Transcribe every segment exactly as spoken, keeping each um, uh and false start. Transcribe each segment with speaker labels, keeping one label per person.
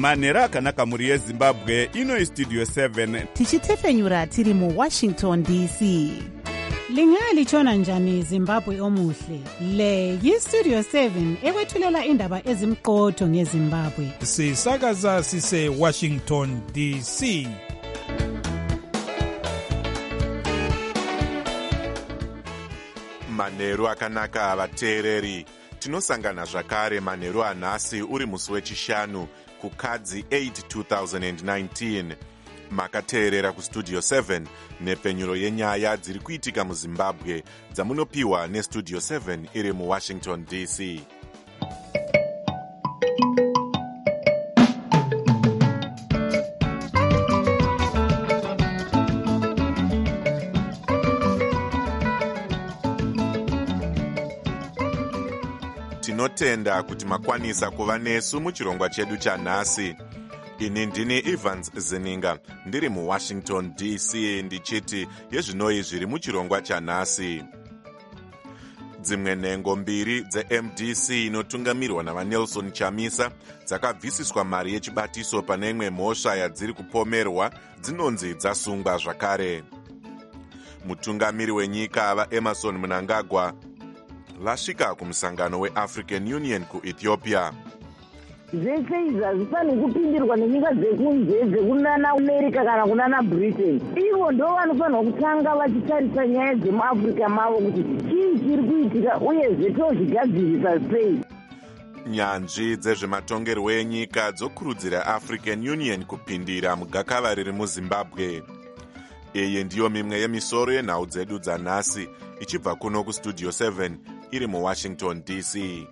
Speaker 1: manheru akanaka mhuri yezimbabwe. Ino Studio seven
Speaker 2: tichitefenyura tiri muwashington D C.
Speaker 3: Lingalitshona njani Zimbabwe omuhle? Le yiStudio seven ekwethulela indaba ezimqotho ngeZimbabwe.
Speaker 4: Sisakaza sise Washington D C.
Speaker 5: Manheru akanaka vateereri. Tinosangana zvakare manheru anhasi uri musi wechishanu kukadzi eight two thousand nineteen. Makateerera kuStudio seven nepfenyuro yenyaya dziri kuitika muZimbabwe dzamunopiwa neStudio seven iri muWashington D C. Tinotenda kuti makwanisa kuva nesu muchirongwa chedu chanhasi. Ini ndini Evans Zeninga ndiri muWashington D C ndichiti yezvinoi zviri muchirongwa chanhasi. Dzimwe nhengo mbiri dze-M D C inotungamirwa navaNelson Chamisa dzakabvisiswa mari yechibatiso pane imwe mhosva yadziri kupomerwa dzinonzi dzasungwa zvakare. Mutungamiri wenyika vaEmerson Mnangagwa vasvika kumusangano weAfrican Union kuEthiopia.
Speaker 6: Zvese izvi hazvifaniri kupindirwa nenyika dzekunze dzekunana America kana kunana Britain. Ivo ndo vanofanirwa kutanga vachitarisa nyaya dzemuAfrica mavo kuti chii chiri kuitika uyezve tozvigadzirisa sei.
Speaker 5: Nyanzvi dzezvematongerwo enyika dzokurudzira African Union kupindira mugakava riri muZimbabwe. Iyi ndiyo mimwe yemisoro yenhau dzedu dzanhasi ichibva kuno kuStudio seven iri muWashington D C.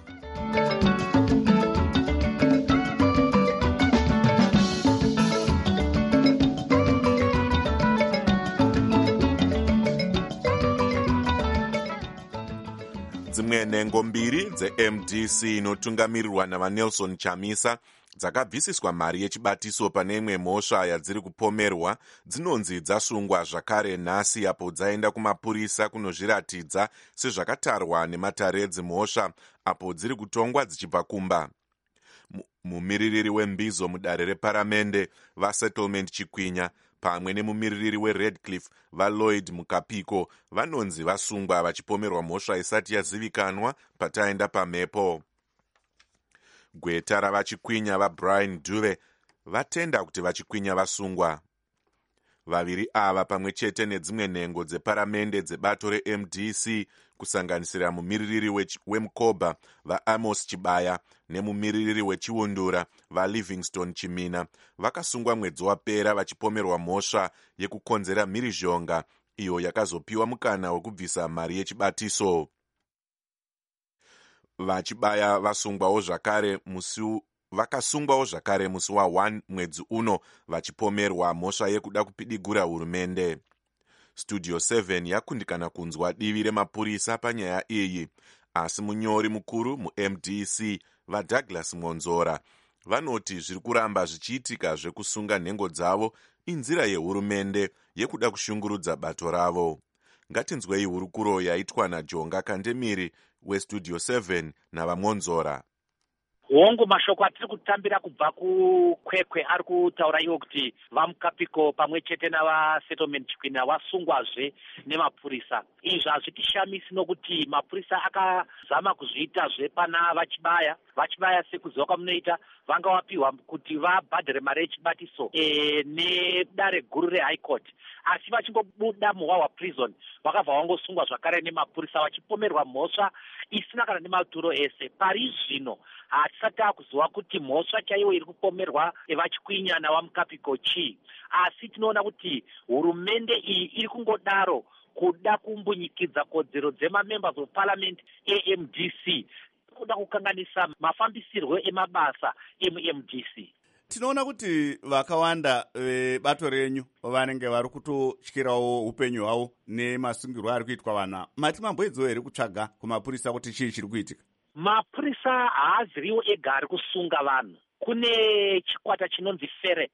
Speaker 5: Dzimwe nhengo mbiri dze-M D C inotungamirirwa navaNelson Chamisa dzakabvisiswa mari yechibatiso pane imwe mhosva yadziri kupomerwa dzinonzi dzasungwa zvakare nhasi apo dzaenda kumapurisa kunozviratidza sezvakatarwa nematare edzimhosva apo dziri kutongwa dzichibva kumba. Mumiririri wembizo mudare reparamende vaSettlement Chikwinya pamwe nemumiririri weRedcliffe vaLloyd Mukapiko vanonzi vasungwa vachipomerwa mhosva isati yazivikanwa pataenda pamhepo. Gweta ravachikwinya vaBrian Dube vatenda kuti vachikwinya vasungwa. Vaviri ava pamwe chete nedzimwe nhengo dzeparamende dzebato reM D C kusanganisira mumiririri weMukoba vaAmos Chibaya nemumiririri weChiundura vaLivingstone Chimina vakasungwa mwedzi wapera vachipomerwa mhosva yekukonzera mhirizhonga iyo yakazopiwa mukana wekubvisa mari yechibatiso. Vachibaya vasungwawo zvakare musi vakasungwawo zvakare musi wa one mwedzi uno vachipomerwa mhosva yekuda kupidigura hurumende. Studio seven yakundikana kunzwa divi remapurisa panyaya iyi, asi munyori mukuru muM D C vaDouglas Monzora vanoti zviri kuramba zvichiitika zvekusunga nhengo dzavo inzira yehurumende yekuda kushungurudza bato ravo. Ngatinzwei hurukuro yaitwa naJonga Kandemiri weStudio seven navaMonzora.
Speaker 7: Hongu mashoko atiri kutambira kubva kukwekwe ari kutaura iwo kuti vaMukapiko pamwe chete navaSettlement Chikwinya vasungwazve nemapurisa. Izvi hazvitishamisi nokuti mapurisa akazama kuzviitazve pana vachibaya. Vachibaya sekuziva kwamunoita vanga vapiwa kuti vabhadhere mari yechibatiso e, nedare guru reHigh Court. Asi vachingobuda muHwawa prison vakabva vangosungwa zvakare nemapurisa vachipomerwa mhosva isina kana nematuro ese. Pari zvino hatisati takuziva kuti mhosva chaiwo iri kupomerwa vachikwinya navaMukapiko chii. Asi tinoona kuti hurumende iyi iri kungodaro kuda kumbunyikidza kodzero dzemamembers of parliament eM D C kuda kukanganisa mafambisirwo emabasa emuM D C.
Speaker 1: Tinoona kuti vakawanda vebato renyu vanenge vari kutotyirawo upenyu hwavo nemasungirwo ari kuitwa vana. Mati mamboedzawo here kutsvaga kumapurisa kuti chii chiri kuitika?
Speaker 7: Mapurisa haaziriwo ega ari kusunga vanhu. Kune chikwata chinonzi Ferret.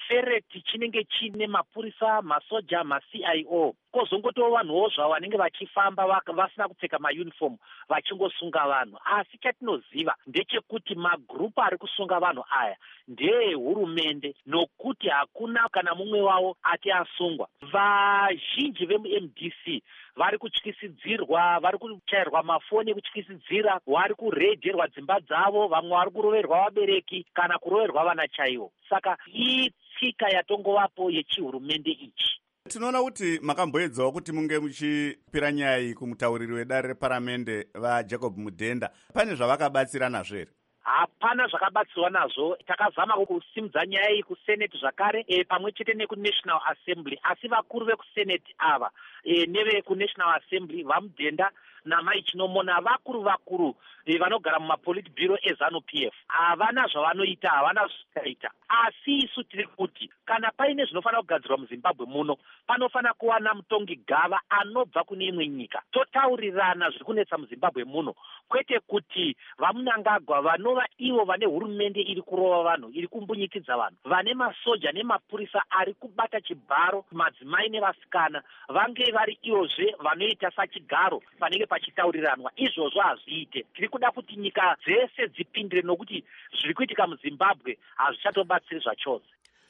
Speaker 7: chifereti chinenge chine mapurisa, masoja, ma-C I O, kozongotoo vanhuwo zvavo vanenge vachifamba vasina kupfeka mauniform vachingosunga vanhu. Asi chatinoziva ndechekuti magrupu ari kusunga vanhu aya ndeehurumende, nokuti hakuna kana mumwe wavo ati asungwa. Vazhinji vemu-M D C vari kutyisidzirwa, vari kuchairwa mafoni ekutyisidzira, vari kuredherwa dzimba dzavo, vamwe vari kuroverwa vabereki kana kuroverwa vana chaivo. Saka itsika yatongovapo yechihurumende ichi.
Speaker 1: Tinoona kuti makamboedzawo kuti munge muchipira nyaya iyi kumutauriri wedare reparamende vaJacob Mudhenda. Pane zvavakabatsira nazvo here?
Speaker 7: Hapana zvakabatsirwa nazvo. Takazama kusimudza nyaya iyi kuseneti zvakare, e, pamwe chete nekunational assembly, asi vakuru vekuseneti ava e, nevekunational assembly vaMudhenda namai Chinomona, vakuru vakuru e, vanogara mumapolitburo eZANU-P F havana zvavanoita, havana zvakaita. Asi isu tiri kuti kana paine zvinofanira kugadzirwa muZimbabwe muno, panofanira kuwana mutongi gava anobva kune imwe nyika, totaurirana zviri kunetsa muZimbabwe muno, kwete kuti vaMunangagwa vanova ivo vane hurumende iri kurova vanhu, iri kumbunyikidza vanhu, vane masoja nemapurisa ari kubata chibharo madzimai nevasikana, vange vari ivozve vanoita sachigaro panenge pachitauriranwa. Izvozvo hazviite. Tiri kuda kuti nyika dzese dzipindire, nokuti zviri kuitika muZimbabwe hazvichatobatsiri zvachose.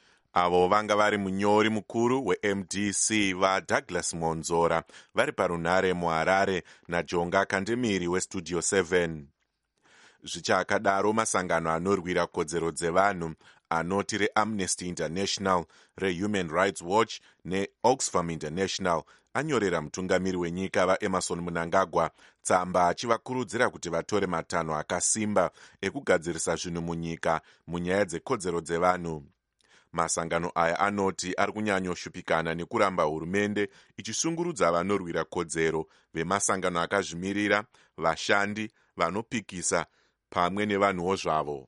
Speaker 5: Avo vanga vari munyori mukuru we-M D C vaDouglas Monzora vari parunhare muHarare naJonga Kandemiri weStudio seven. Zvichakadaro, masangano anorwira kodzero dzevanhu anoti reAmnesty International, reHuman Rights Watch neOxfam International anyorera mutungamiri wenyika vaEmerson Mnangagwa tsamba achivakurudzira kuti vatore matanho akasimba ekugadzirisa zvinhu munyika munyaya dzekodzero dzevanhu. Masangano aya anoti ari kunyanyoshupikana nekuramba hurumende ichishungurudza vanorwira kodzero vemasangano akazvimirira, vashandi, vanopikisa pamwe nevanhuwo zvavo.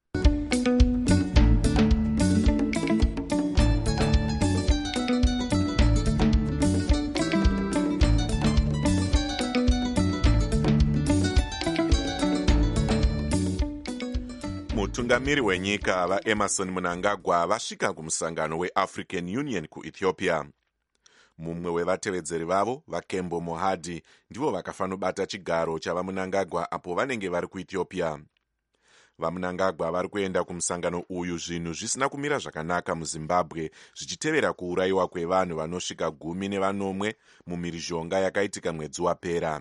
Speaker 5: Mutungamiri wenyika vaEmerson Mnangagwa vasvika kumusangano weAfrican Union kuEthiopia. Mumwe wevatevedzeri vavo, vaKembo Mohadi, ndivo vakafanobata chigaro chavaMnangagwa apo vanenge vari kuEthiopia. VaMnangagwa vari kuenda kumusangano uyu zvinhu zvisina kumira zvakanaka muZimbabwe, zvichitevera kuurayiwa kwevanhu vanosvika gumi nevanomwe mumhirizhonga yakaitika mwedzi wapera.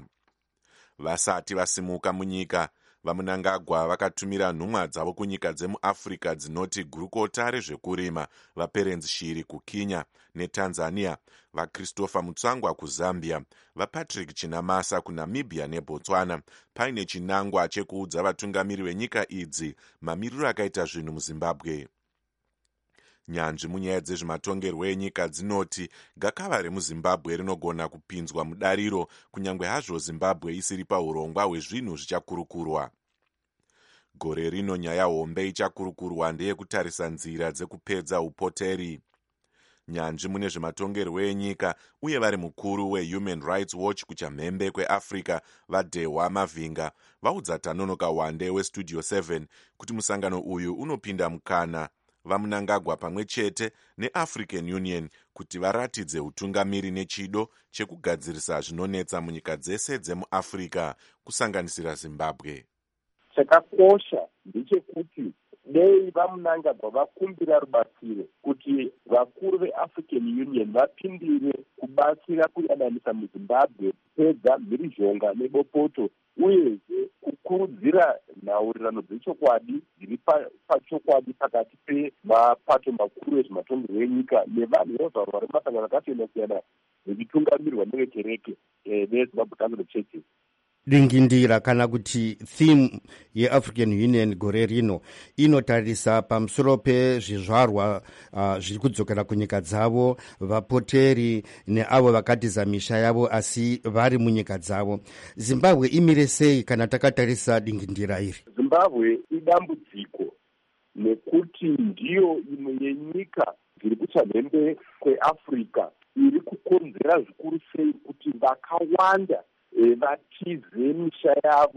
Speaker 5: Vasati vasimuka munyika, vaMnangagwa vakatumira nhumwa dzavo kunyika dzemuAfrica dzinoti gurukota rezvekurima, vaPerenzi Shiri kuKenya neTanzania, vaChristopher Mutsvangwa kuZambia, vaPatrick Chinamasa kuNamibia neBotswana, paine chinangwa chekuudza vatungamiri venyika idzi mamiriro akaita zvinhu muZimbabwe. Nyanzvi munyaya dzezvematongerwo enyika dzinoti gakava remuZimbabwe rinogona kupinzwa mudariro kunyange hazvo Zimbabwe isiri paurongwa hwezvinhu zvichakurukurwa. Gore rino nyaya hombe ichakurukurwa ndeyekutarisa nzira dzekupedza upoteri. Nyanzvi mune zvematongerwo enyika uye vari mukuru weHuman Rights Watch kuchamhembe kweAfrica vaDehwa Mavinga vaudza Tanonoka Wande weStudio seven kuti musangano uyu unopinda mukana vaMnangagwa pamwe chete neAfrican Union kuti varatidze utungamiri nechido chekugadzirisa zvinonetsa munyika dzese dzemuAfrica kusanganisira Zimbabwe.
Speaker 8: Chakakosha ndechekuti dei vaMnangagwa vakumbira rubatsiro kuti vakuru veAfrican Union vapindire kubatsira kuyadanisa muZimbabwe kupedza mhirizhonga nebopoto uyezve kukurudzira nhaurirano dzechokwadi dziri pachokwadi pakati pemapato makuru ezvematongerwo enyika nevanhu vozvaro vari mumasangano akasiyana-siyana zvichitungamirwa nevekereke neZimbabwe Council of Churches.
Speaker 9: Dingindira kana kuti theme yeAfrican Union gore rino inotarisa pamusoro pezvizvarwa uh, zviri kudzokera kunyika dzavo, vapoteri neavo vakatiza misha yavo asi vari munyika dzavo. Zimbabwe imire sei kana takatarisa dingindira iri?
Speaker 8: Zimbabwe idambudziko nekuti ndiyo imwe yenyika dziri kuchamhembe kweAfrica iri kukonzera zvikuru sei kuti vakawanda vatize misha yavo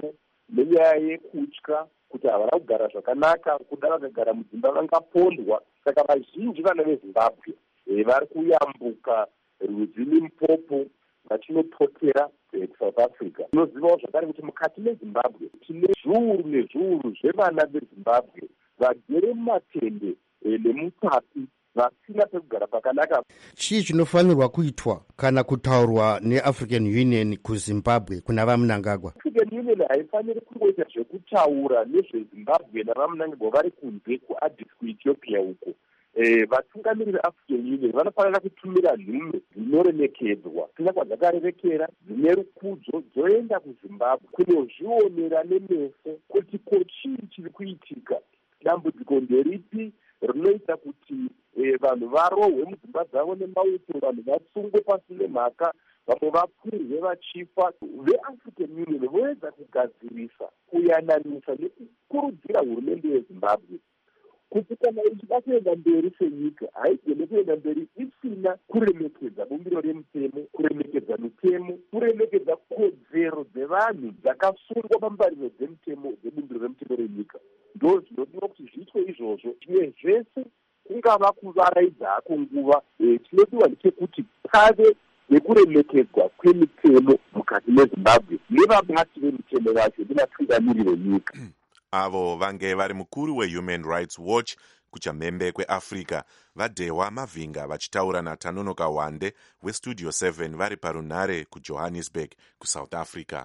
Speaker 8: nenyaya yekutya kuti havana kugara zvakanaka, kuda vakagara mudzimba vangapondwa. Saka vazhinji vana vezimbabwe e, vari kuyambuka rwizi Limpopo vachinopotera kusouth Africa. Tinozivawo zvakare kuti mukati mezimbabwe tine zviuru nezviuru zvevana vezimbabwe vagere mumatende e, nemutapi vasina pekugara pakanaka.
Speaker 9: Chii chinofanirwa kuitwa kana kutaurwa neAfrican Union kuZimbabwe kuna vaMnangagwa?
Speaker 8: African Union haifaniri kungoita zvekutaura nezvezimbabwe navaMnangagwa vari kunze kuAddis kuEthiopia uko. E, vatungamiri veAfrican Union vanofanira kutumira nhume dzinoremekedzwa sina kwadzakarerekera, dzine rukudzo, dzoenda kuZimbabwe kunozvionera nemeso kuti ko chii chiri kuitika, dambudziko nderipi rinoita kuti e, vanhu varohwe mudzimba dzavo nemauto, vanhu vasungwe pasi nemhaka, vamwe vapfurwe vachifa. VeAfrican Union voedza kugadzirisa, kuyananisa nekukurudzira hurumende yeZimbabwe kuti kana ichida kuenda mberi senyika haigone kuenda mberi isina kuremekedza bumbiro remutemo, kuremekedza mitemo, kuremekedza kodzero dzevanhu dzakasungwa pambariro dzemutemo dzebumbiro remutemo renyika. Ndo zvinodiwa kuti zviitwe izvozvo. Zvimwe zvese kungava kuvaraidza hako nguva, e, chinodiwa ndechekuti pave nekuremekedzwa kwemitemo mukati meZimbabwe nevabati vemitemo vacho nevatungamiri venyika.
Speaker 5: Avo vange vari mukuru weHuman Rights Watch kuchamhembe kweAfrica, vaDehwa Mavhinga vachitaura naTanonoka Wande weStudio seven vari parunhare kuJohannesburg kuSouth Africa.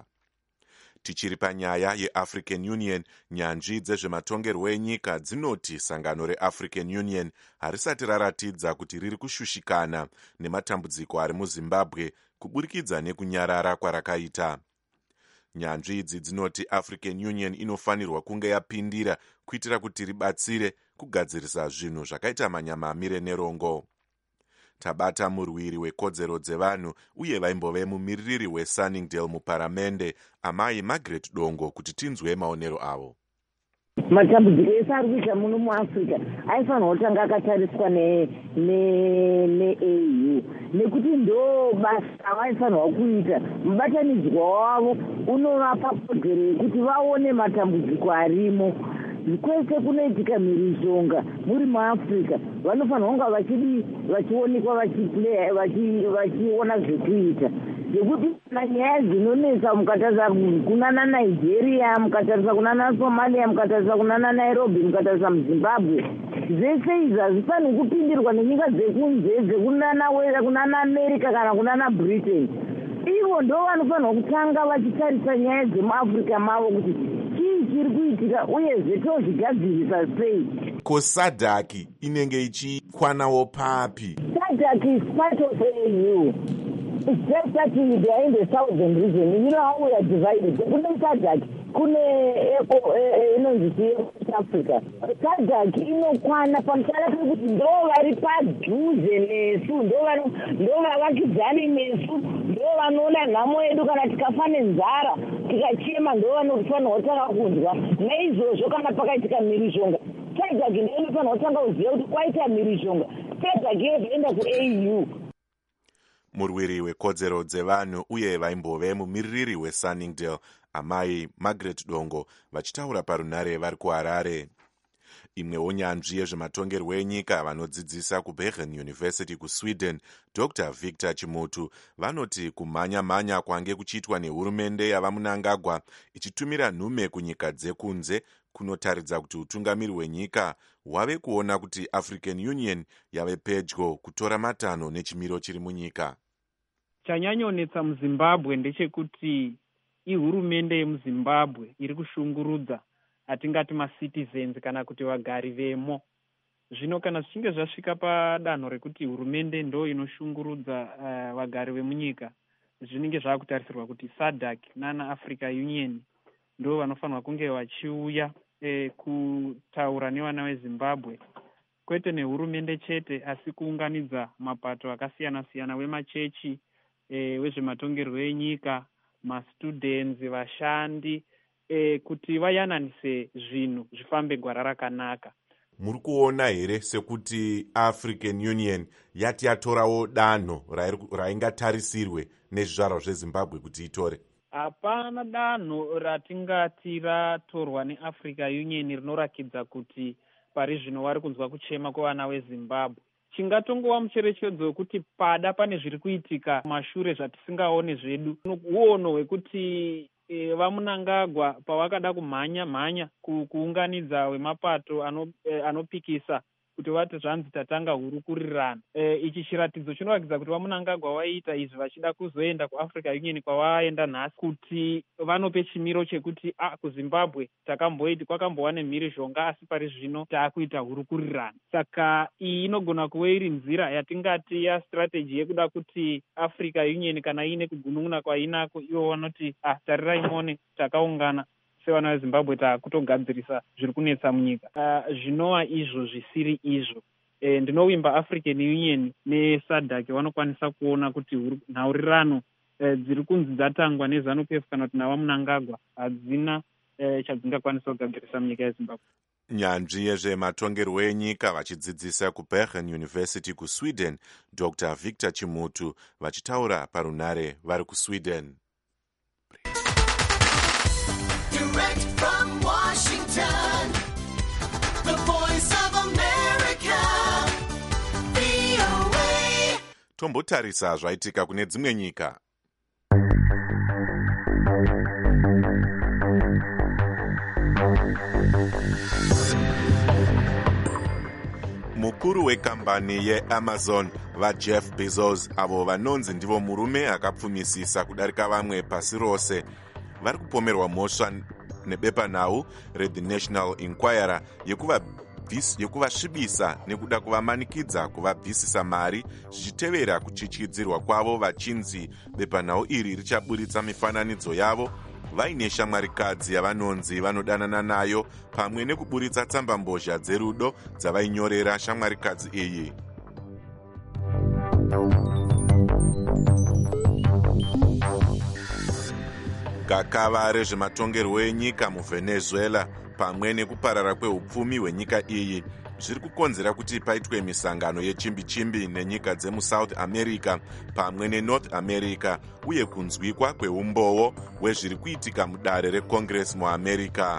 Speaker 5: Tichiri panyaya yeAfrican Union, nyanzvi dzezvematongerwo enyika dzinoti sangano reAfrican Union harisati raratidza kuti riri kushushikana nematambudziko ari muZimbabwe kuburikidza nekunyarara kwarakaita. Nyanzvi idzi dzinoti African Union inofanirwa kunge yapindira kuitira kuti ribatsire kugadzirisa zvinhu zvakaita manyamamire nerongo. Tabata murwiri wekodzero dzevanhu uye vaimbove mumiririri weSunningdale muparamende, amai Margaret Dongo, kuti tinzwe maonero avo.
Speaker 6: Matambudziko ese ari kuita muno muAfrica aifanirwa kutanga akatariswa neA U nekuti ndo basa avaifanirwa kuita. Mubatanidzwa wavo unovapa kodzero yekuti vaone matambudziko arimo. Kwese kunoitika mhirizhonga muri muAfrica, vanofanirwa kunga vachidi vachionekwa vachiona zvekuita, ngekuti nyaya dzinonesa mukatarisa kunana Nigeria, mukatarisa kunana Somalia, mukatarisa kunana Nairobi, mukatarisa muZimbabwe, zvese izvi hazvifanirwi kupindirwa nenyika dzekunze kunana America kana kunana Britain. Ivo ndo vanofanirwa kutanga vachitarisa nyaya dzemuAfrica mavo kuti chii chiri kuitika uyezve tozvigadzirisa sei.
Speaker 5: Ko SADC inenge ichikwanawo papi?
Speaker 6: SADC is part of A U. It's just that they are in the southern region. You know how we are divided. Kune SADC, kune inonzi East Africa. SADC inokwana pamusana pekuti ndo vari padhuze nesu, ndo vavakidzani nesu, ndo vanoona nhamo yedu kana tikafa nenzara tikachema, ndo vanofanirwa kutanga kunzwa. Naizvozvo kana pakaitika mhirizhonga, SADC ndo inofanirwa kutanga kuziva kuti kwaita mhirizhonga, SADC yozoenda kuA U.
Speaker 5: Murwiri wekodzero dzevanhu uye vaimbove mumiririri weSunningdale, amai Margaret Dongo, vachitaura parunhare vari kuHarare. Imwewo nyanzvi yezvematongerwo enyika vanodzidzisa kuBergen University kuSweden, Doctor Victor Chimutu, vanoti kumhanya-mhanya kwange kuchiitwa nehurumende yavaMnangagwa ichitumira nhume kunyika dzekunze kunotaridza kuti utungamiri hwenyika hwave kuona kuti African Union yave pedyo kutora matanho nechimiro chiri munyika.
Speaker 10: Chanyanyonetsa muZimbabwe ndechekuti ihurumende yemuZimbabwe iri kushungurudza atingati macitizens kana kuti vagari vemo. Zvino kana zvichinge zvasvika padanho rekuti hurumende ndo inoshungurudza uh, vagari vemunyika, zvinenge zvakutarisirwa kuti SADC nana Africa Union ndo vanofanirwa kunge vachiuya eh, kutaura nevana veZimbabwe, kwete nehurumende chete, asi kuunganidza mapato akasiyana-siyana wemachechi, eh, wezvematongerwo enyika, mastudents, vashandi, eh, kuti vayananise zvinhu zvifambe gwara rakanaka.
Speaker 5: Muri kuona here sekuti African Union yati yatorawo danho raingatarisirwe nezvizvarwa zveZimbabwe kuti itore?
Speaker 10: hapana danho ratingati ratorwa neAfrica Union rinorakidza kuti pari zvino vari kunzwa kuchema kwevana veZimbabwe. Chingatongova mucherechedzo wekuti pada pane zviri kuitika mashure zvatisingaone zvedu. Uono hwekuti e, vaMunangagwa pavakada kumhanya mhanya kuunganidza wemapato ano, e, anopikisa kuti vati zvanzi tatanga hurukurirana. E, ichi chiratidzo chinoratidza kuti vaMunangagwa vaita izvi vachida kuzoenda kuAfrica Union kwavaenda nhasi kuti vanope chimiro chekuti ah, kuZimbabwe takamboiti kwakambova nemhirizhonga asi pari zvino taakuita hurukurirana. Saka iyi inogona kuve iri nzira yatingati yastrategy yekuda kuti Africa Union kana iine kugunun'una kwainako ivo vanoti ah, tarirai mone takaungana sevana veZimbabwe taakutogadzirisa zviri kunetsa munyika. Uh, zvinova izvo zvisiri izvo. E, ndinovimba African Union neSADC vanokwanisa kuona kuti nhaurirano e, dziri kunzi dzatangwa neZANU-P F kana kuti navaMunangagwa hadzina e, chadzingakwanisa kugadzirisa munyika yeZimbabwe.
Speaker 5: Nyanzvi yezvematongerwo enyika vachidzidzisa kuBergen University kuSweden, Doctor Victor Chimutu vachitaura parunare vari kuSweden.
Speaker 11: Direct from Washington, the voice of America, V O A.
Speaker 5: Tombotarisa zvaitika kune dzimwe nyika. Mukuru wekambani yeAmazon vaJeff Bezos, avo vanonzi ndivo murume akapfumisisa kudarika vamwe pasi rose, vari kupomerwa mhosva nebepanhau reThe National Enquirer yekuvasvibisa nekuda kuvamanikidza kuvabvisisa mari zvichitevera kuchityidzirwa kwavo vachinzi bepanhau iri richaburitsa mifananidzo yavo vaine shamwarikadzi yavanonzi vanodanana nayo pamwe nekuburitsa tsambambozha dzerudo dzavainyorera shamwarikadzi iyi. Gakava rezvematongerwo enyika muVenezuela pamwe nekuparara kweupfumi hwenyika iyi zviri kukonzera kuti paitwe misangano yechimbi-chimbi nenyika dzemuSouth America pamwe neNorth America uye kunzwikwa kweumboo hwezviri kuitika mudare reCongress muAmerica.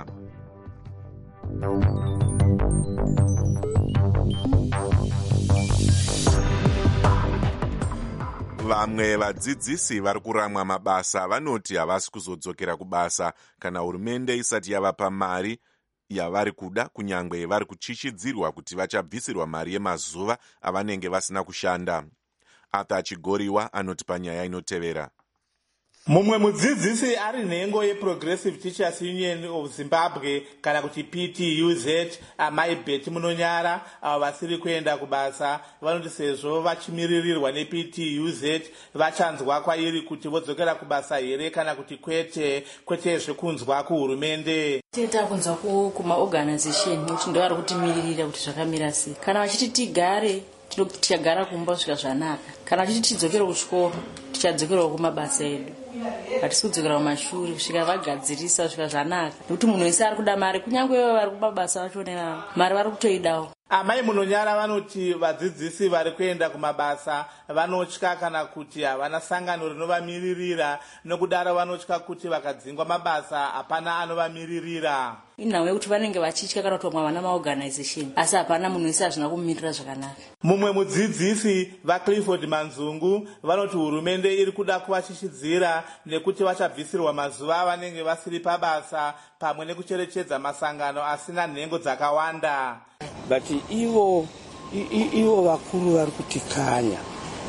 Speaker 5: Vamwe vadzidzisi vari kuramwa mabasa vanoti havasi kuzodzokera kubasa kana hurumende isati yavapa mari yavari kuda, kunyangwe vari kuchichidzirwa kuti vachabvisirwa mari yemazuva avanenge vasina kushanda. Arthur Chigoriwa anoti panyaya inotevera.
Speaker 12: Mumwe mudzidzisi ari nhengo yeProgressive Teachers Union of Zimbabwe kana kuti P T U Z, Amai Betty Munonyara, avo vasiri kuenda kubasa vanoti sezvo vachimiririrwa neP T U Z vachanzwa kwairi kuti vodzokera kubasa here kana kuti kwete, kwete zvekunzwa kuhurumende.
Speaker 13: Teta kunzwa kumaorganization kuti ndo vari kutimiririra kuti zvakamira sei. Kana vachiti tigare tichagara kumba kusvika zvanaka, kana vachiti tidzokere kuchikoro tichadzokerawo kumabasa edu. Hatisi kudzokera kumashure kusvika vagadzirisa kusvika zvanaka, nekuti munhu wese ari kuda mari, kunyange ivo vari kumabasa vachionera mari vari kutoidawo.
Speaker 12: Amai Munonyara vanoti vadzidzisi vari kuenda kumabasa vanotya kana kuti havana sangano rinovamiririra, nokudaro vanotya kuti vakadzingwa mabasa hapana anovamiririra.
Speaker 13: Inhau yekuti vanenge vachitya kana kuti vamwe havana maorganization asi hapana munhu wese hazvina kumumirira zvakanaka.
Speaker 12: Mumwe mudzidzisi vaClifford Manzungu vanoti hurumende iri kuda kuvachichidzira nekuti vachabvisirwa mazuva avanenge vasiri pabasa pamwe nekucherechedza masangano asina nhengo dzakawanda.
Speaker 14: But ivo ivo vakuru vari kutikanya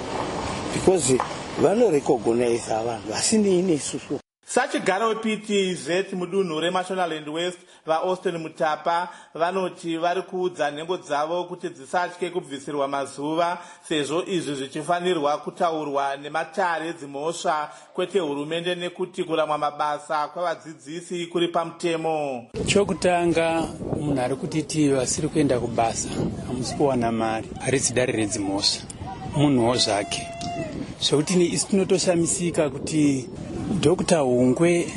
Speaker 14: because vanorecognize vanhu vasini inesusu.
Speaker 12: Sachigaro P T Z mudunhu reMashonaland West vaAustin Mutapa vanoti vari kuudza nhengo dzavo kuti dzisatye kubvisirwa mazuva sezvo izvi zvichifanirwa kutaurwa nematare dzimhosva kwete hurumende nekuti kuramwa mabasa kwavadzidzisi kuri pamutemo.
Speaker 15: Chokutanga munhu ari kutiti vasiri kuenda kubasa hamusi kuwana mari haridzi dare redzimhosva munhuwo zvake zvokuti isi tinotoshamisika kuti Dokta Hungwe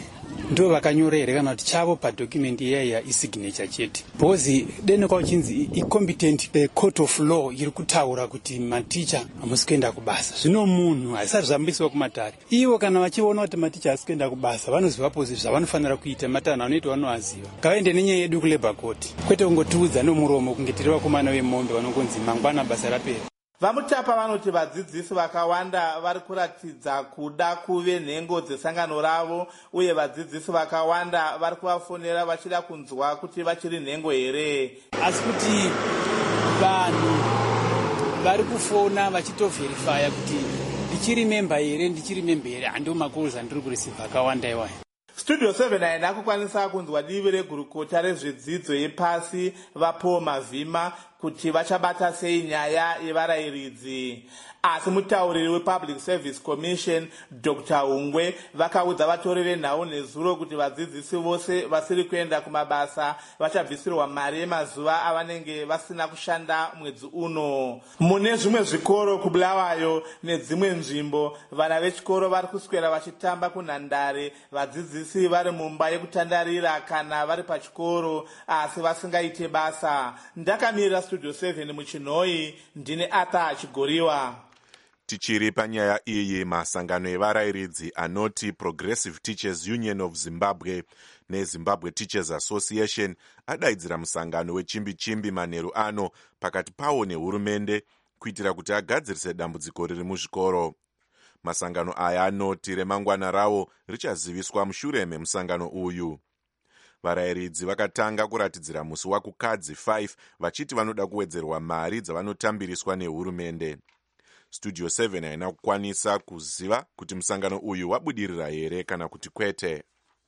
Speaker 15: ndo vakanyora here kana kuti chavo padocument iyaiya isignature chete, because dene kwachinzi icompetent the court of law iri kutaura kuti maticha hamusi kuenda kubasa. Zvino munhu haisati zvambisiwa kumatare, ivo kana vachiona kuti maticha hasi kuenda kubasa vanozivapo zvavanofanira kuita, matanho anoita vanoaziva. Ngavaende nenyaya yedu kulabour court, kwete kungotiudza nomuromo kunge tiri vakomana vemombe vanongonzi mangwana basa rapera.
Speaker 12: Vamutapa vanoti vadzidzisi vakawanda vari kuratidza kuda kuve nhengo dzesangano ravo, uye vadzidzisi vakawanda vari kuvafonera vachida kunzwa kuti vachiri nhengo here.
Speaker 15: Asi kuti vanhu vari kufona vachitovherifaya kuti ndichiri memba here ndichiri memba here, handiwo makozi andiri kurisivha akawanda iwayo.
Speaker 12: Studio seven haina kukwanisa kunzwa divi regurukota rezvedzidzo yepasi vaPaul Mavhima kuti vachabata sei nyaya yevarayiridzi. Asi mutauriri wePublic Service Commission Doctor Hungwe vakaudza vatori venhau nezuro kuti vadzidzisi vose vasiri kuenda kumabasa vachabvisirwa mari yemazuva avanenge vasina kushanda mwedzi uno. Mune zvimwe zvikoro kuBulawayo nedzimwe nzvimbo vana vechikoro vari kuswera vachitamba kunhandare, vadzidzisi vari mumba yekutandarira kana vari pachikoro asi vasingaite basa. Ndakamirira Studio seven muChinhoi, ndine Arthur Chigoriwa.
Speaker 5: Tichiri panyaya iyi, masangano evarayiridzi anoti Progressive Teachers Union of Zimbabwe neZimbabwe Teachers Association adaidzira musangano wechimbi-chimbi manheru ano pakati pawo nehurumende kuitira kuti agadzirise dambudziko riri muzvikoro. Masangano aya anoti remangwana rawo richaziviswa mushure memusangano uyu. Varayiridzi vakatanga kuratidzira musi wakukadzi five vachiti vanoda kuwedzerwa mari dzavanotambiriswa nehurumende. Studio seven haina kukwanisa kuziva kuti musangano uyu wabudirira here kana kuti kwete.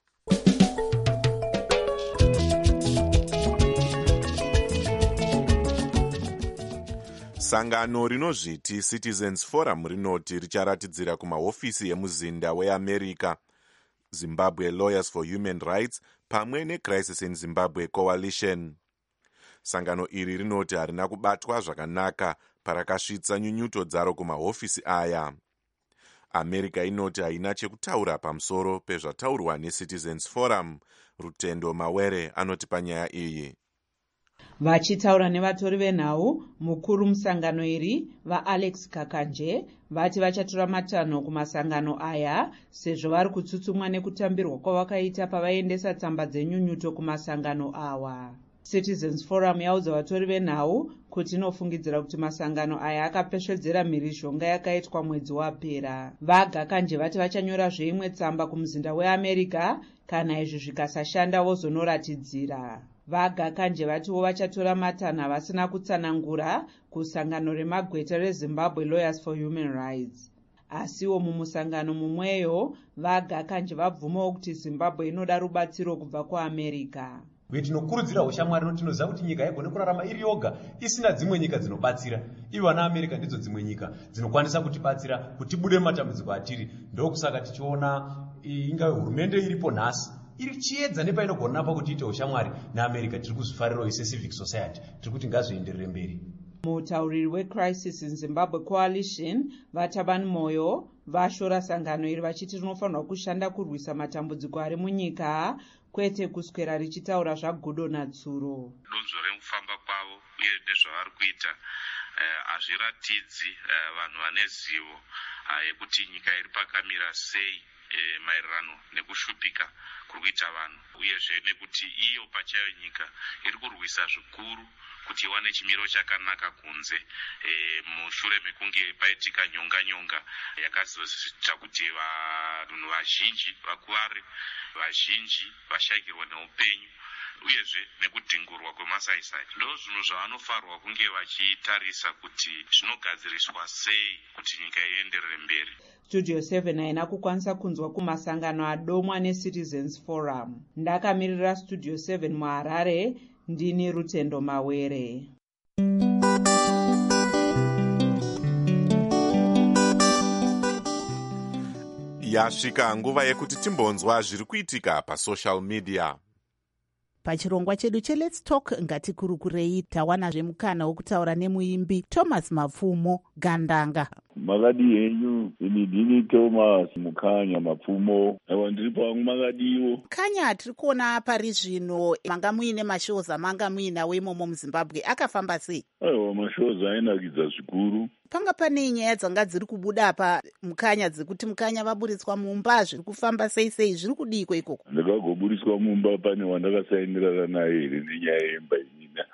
Speaker 5: Sangano rinozviti Citizens Forum rinoti richaratidzira kumahofisi emuzinda weAmerica Zimbabwe Lawyers for Human Rights pamwe neCrisis in Zimbabwe Coalition. Sangano iri rinoti harina kubatwa zvakanaka parakasvitsa nyunyuto dzaro kumahofisi aya. America inoti haina chekutaura pamusoro pezvataurwa neCitizens Forum. Rutendo Mawere anoti panyaya iyi.
Speaker 16: Vachitaura nevatori venhau, mukuru musangano iri vaAlex Kakanje vati vachatora matanho kumasangano aya sezvo vari kutsutsumwa nekutambirwa kwavakaita pavaendesa tsamba dzenyunyuto kumasangano awa. Citizens Forum yaudza vatori venhau kuti inofungidzira kuti masangano aya akapesvedzera mhirizhonga yakaitwa mwedzi wapera. VaGakanje vati vachanyora zveimwe tsamba kumuzinda weAmerica kana izvi zvikasashanda vozonoratidzira. VaGakanje vatiwo vachatora matanho vasina kutsanangura kusangano remagweta reZimbabwe Lawyers for Human Rights. Asiwo mumusangano mumweyo VaGakanje vabvumawo kuti Zimbabwe inoda rubatsiro kubva kuAmerica.
Speaker 17: Uye tinokurudzira ushamwari noti tinoziva kuti nyika haigone kurarama iri yoga isina dzimwe nyika dzinobatsira. Ivo vana America ndidzo dzimwe nyika dzinokwanisa kutibatsira kuti tibude matambudziko atiri. Ndokusaka tichiona ingave hurumende iripo nhasi iri chiedza nepainogona napa kuti ite ushamwari neAmerica. Tiri kuzvifarirawo ise civic society, tiri kuti ngazvienderere mberi.
Speaker 16: Mutauriri weCrisis in Zimbabwe Coalition Vatabani Moyo vashora sangano iri vachiti rinofanirwa kushanda kurwisa matambudziko ari munyika kwete kuswera richitaura zvagudo natsuro.
Speaker 18: Donzvo remufamba kwavo uye nezvavari kuita hazviratidzi vanhu vane zivo yekuti nyika iri pakamira sei maererano nekushupika kuri kuita vanhu, uyezve nekuti iyo pachayo nyika iri kurwisa zvikuru kuti iwane chimiro chakanaka kunze mushure mekunge paitika nyonga nyonga yakazoita kuti vanhu vazhinji vakuware, vazhinji vashayikirwa neupenyu uyezve nekudhingurwa kwemasaisai. Ndo zvinhu zvavanofanirwa kunge vachitarisa kuti zvinogadziriswa sei kuti nyika ienderere mberi.
Speaker 16: Studio seven haina kukwanisa kunzwa kumasangano adomwa neCitizens Forum. Ndakamirira Studio seven muHarare, ndini Rutendo Mawere.
Speaker 5: Yasvika nguva yekuti timbonzwa zviri kuitika pasocial media.
Speaker 2: pachirongwa chedu cheLet's Talk ngatikurukurei tawanazve mukana wokutaura nemuimbi Thomas Mapfumo Gandanga.
Speaker 19: Makadi henyu ini ndini Thomas Mukanya Mapfumo. Aiwa ndiri pangu makadiwo.
Speaker 2: Kanya tiri kuona pari zvino manga muine mashows amanga muinawo imomo muZimbabwe akafamba sei?
Speaker 19: Aiwa mashows ainakidza zvikuru.
Speaker 2: Panga pane nyaya dzanga dziri kubuda apa Mukanya dzekuti Mukanya vaburitswa mumba zviri kufamba sei sei zviri kudiko ikoko?
Speaker 19: Ndakagoburiswa mumba pane wandakasainirana naye here nenyaya yemba inina.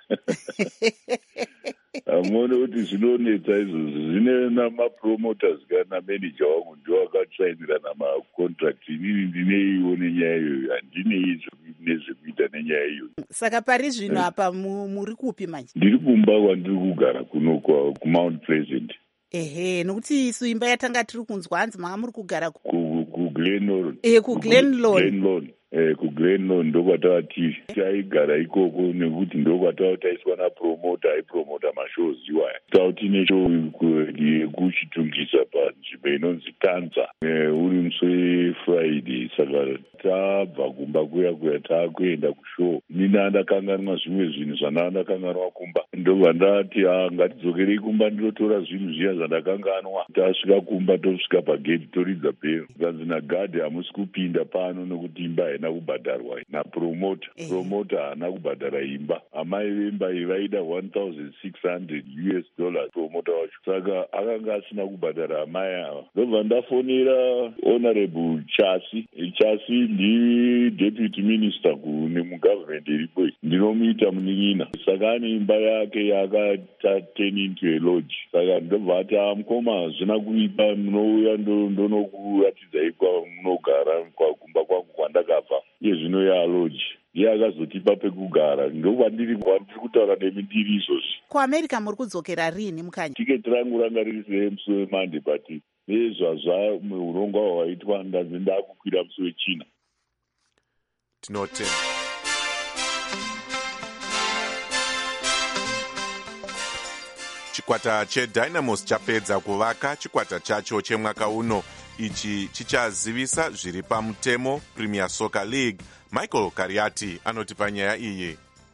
Speaker 19: Amone kuti zvinonetsa izvozvo zvine namapromoters kana manager wangu ndiwo akasainirana macontract. Inini ndineiwo nenyaya iyoyo handinei nezvekuita nenyaya iyoyo.
Speaker 2: Saka pari zvino apa muri kupi manje?
Speaker 19: Ndiri kumba kwandiri kugara kuno kuMount Pleasant.
Speaker 2: Ehe, nokuti isu imba yatanga tiri kunzwa hanzi manga muri kugara
Speaker 19: kuGlenlawn.
Speaker 2: Eh, kuGlenlawn.
Speaker 19: Glenlawn. Eh, kuGlenlawn ndokwatava tiri. Taigara ikoko nekuti ndokwatava taiswa napromota aipromota mashows iwaya. Tava tine show yekuchitungisa panzvimbo inonzi Tanza. Uri musi weFriday. Saka tabva kumba kuya kuya taakuenda kushow. Nina ndakanganwa zvimwe zvinhu zvandanga ndakanganwa kumba. Ndobva ndati ngatidzokerei kumba ndirotora zvinhu zviya zvandakanganwa. Tasvika kumba tosvika pagedhi toridza bhero. Kanzi nagadhi hamusi kupinda pano nokuti imba haina kubhadharwa napromota. Promota haana kubhadhara imba. Amai vemba iyi vaida one thousand six hundred U S dollars promota wacho. Saka akanga asina kubhadhara amai ava. Ndobva ndafonera Honorable Chasi. Chasi ndi deputy minister kune mugovernment iripo. Ndinomuita munin'ina. Saka ane imba yake yakata turn into a lodge. Saka ndobva ati mukoma hazvina kuipa munouya ndonokuratidzai kwamunogara kumba kwangu kwandakabva. Iye zvino yalodge. Iye akazotipa pekugara. Ndokwandiri kwandiri kutaura nemi ndiri izvozvi.
Speaker 2: KuAmerica muri kudzokera rini Mukanya?
Speaker 19: Tiketi rangu ranga riri semusi weMonday but nezvazva urongwa hwaitwa ndanzi ndakukwira musi wechina.
Speaker 5: Tinotenda. Chikwata cheDynamos chapedza kuvaka chikwata chacho chemwaka uno. Ichi chichazivisa zviri pamutemo Premier Soccer League. Michael Kariati anoti panyaya iyi.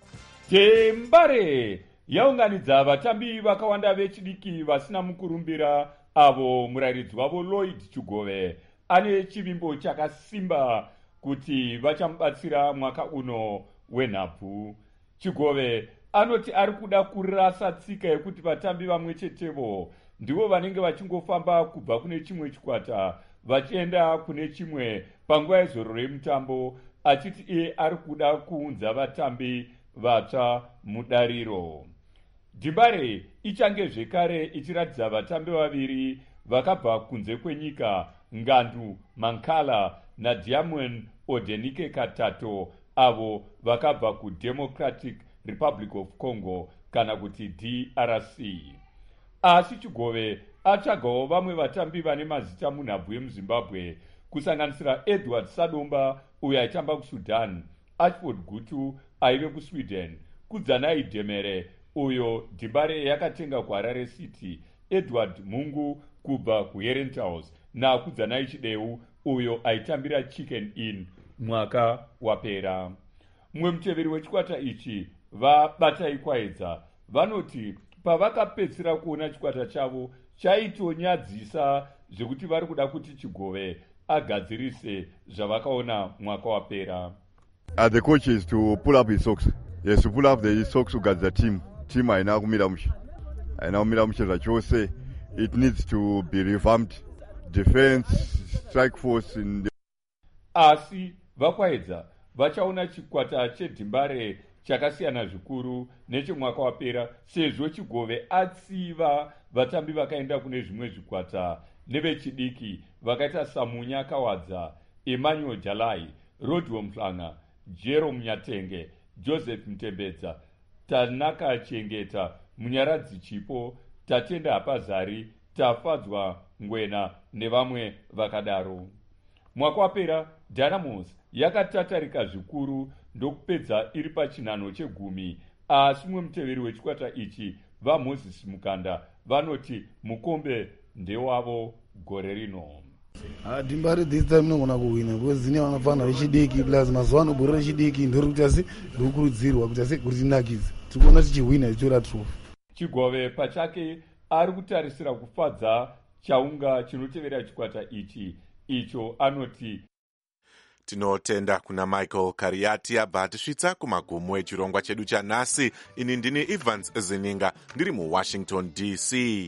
Speaker 20: Tembare yaunganidza vatambi vakawanda vechidiki vasina mukurumbira avo murairidzi wavo Lloyd Chigove ane chivimbo chakasimba kuti vachamubatsira mwaka uno wenhabvu. Chigove anoti ari kuda kurasa tsika yekuti vatambi vamwe chetevo ndivo vanenge vachingofamba kubva kune chimwe chikwata vachienda kune chimwe panguva yezororo yemutambo, achiti iye ari kuda kuunza vatambi vatsva mudariro. Dhimbare ichange zvekare ichiratidza vatambi vaviri vakabva kunze kwenyika, Ngandu Mankala naDiamond Odenike Katato, avo vakabva kuDemocratic Republic of Congo kana kuti D R C. Asi Chigove atsvagawo vamwe vatambi vane mazita munhabvu yemuZimbabwe kusanganisira Edward Sadomba uyo aitamba kuSudan, Ashford Gutu aive kuSweden, Kudzanai Demere uyo Dhimbare yakatenga kuHarare City, Edward Mungu kubva kuHerentals naKudzanai Chideu uyo aitambira Chicken Inn mwaka wapera. Mumwe muteveri wechikwata ichi vaBatai Kwaedza vanoti pavakapedzisira kuona chikwata chavo chaitonyadzisa zvekuti vari kuda kuti Chigove agadzirise zvavakaona mwaka wapera.
Speaker 21: Uh, the coach is to pull up his socks. Yes, to pull up the socks kugadzira team. Team haina kumira mushe. Haina kumira mushe zvachose. It needs to be revamped. Defense, strike force in the...
Speaker 20: Asi vaKwaedza vachaona chikwata cheDhimbare chakasiyana zvikuru nechemwaka wapera sezvo Chigove atsiva vatambi vakaenda kune zvimwe zvikwata nevechidiki vakaita Samunya Kawadza, Emmanuel Jalai, Rodwo Mhlanga, Jero Munyatenge, Joseph Mtembedza, Tanaka Chengeta, Munyaradzi Chipo, Tatenda Hapazari, Tafadzwa Ngwena nevamwe vakadaro. Mwaka wapera Dynamos yakatatarika zvikuru ndokupedza iri pachinhano chegumi, asi mumwe muteveri wechikwata ichi vaMoses Mukanda vanoti mukombe ndewavo gore rino.
Speaker 3: hatimbari this time nogona kuwina because dzine vanofana vechidiki plus mazuva ano bhora rechidiki ndori kuti asi ndikukurudzirwa kuti asi kuti tinakidze tikuona tichihwina tichitora trophy.
Speaker 20: Chigove pachake ari kutarisira kufadza chaunga chinotevera chikwata ichi, icho anoti
Speaker 5: tinotenda kuna Michael Kariati abva tisvitsa kumagumo echirongwa chedu chanhasi. Ini ndini Evans Zininga ndiri muWashington D C.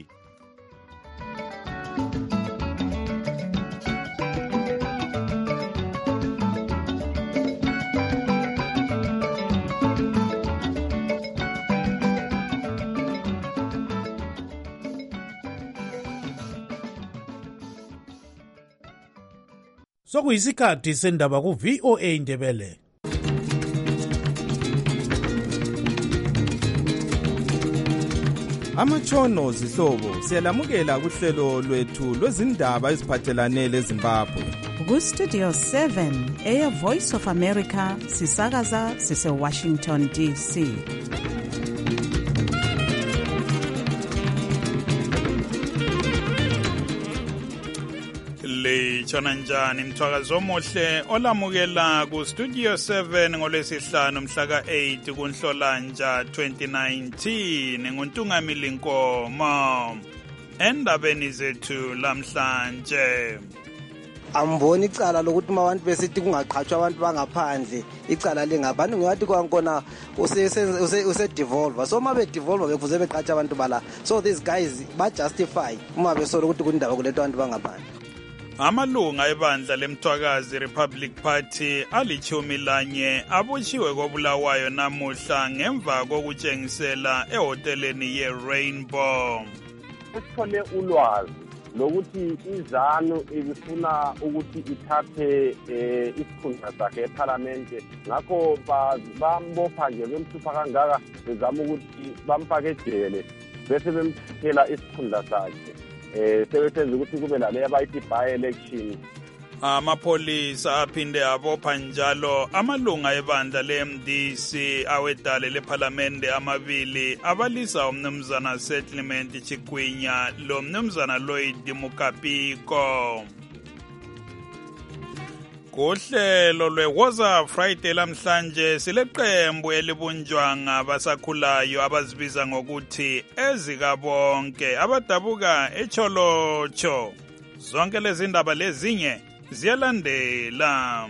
Speaker 4: Sokuyisikhathi sendaba ku V O A Ndebele.
Speaker 22: Amatshono zihlobo siyalamukela kuhlelo lwethu lwezindaba eziphathelane leZimbabwe.
Speaker 23: Ku Studio seven eya Voice of America sisakaza sise Washington D C.
Speaker 4: Litshona njani mthwakazo omuhle olamukela ku Studio seven ngolwesihlanu mhla ka eight kuNhlolanja twenty nineteen nguNtungamili Nkomo. Endabeni zethu lamhlanje
Speaker 24: amboni icala lokuthi mabantu besithi kungaqhatshwa abantu bangaphandle icala lingabantu ngathi kwankona use use devolve so mabe devolve bekuze beqhatsha abantu bala so these guys ba justify uma besola ukuthi kundaba kuletho abantu bangaphandle.
Speaker 4: Amalunga ebandla lemthwakazi Republic Party alichumi lanye abuchiwe kobulawayo namuhla ngemva kokutshengisela ehoteleni ye Rainbow.
Speaker 25: Sithole ulwazi lokuthi izanu ibifuna ukuthi ithathe isikhundla sakhe eParliament, ngakho bambopha nje bemhlupha kangaka bezama ukuthi bamfake ejele bese bemthela isikhundla sakhe. Eh sebesenza ukuthi kube nale abayithi by election.
Speaker 4: Amapolisa aphinde abopha njalo amalunga ebandla le-M D C awedale leParliamente amabili abalisa umnumzana Settlement Chigwinya lo mnumzana Lloyd Mukapiko. Kuhlelo lweWoza Friday lamhlanje sileqembu elibunjwanga basakhulayo abazibiza ngokuthi ezikabonke abadabuka eCholocho. Zonke lezi ndaba lezinye ziyalandela.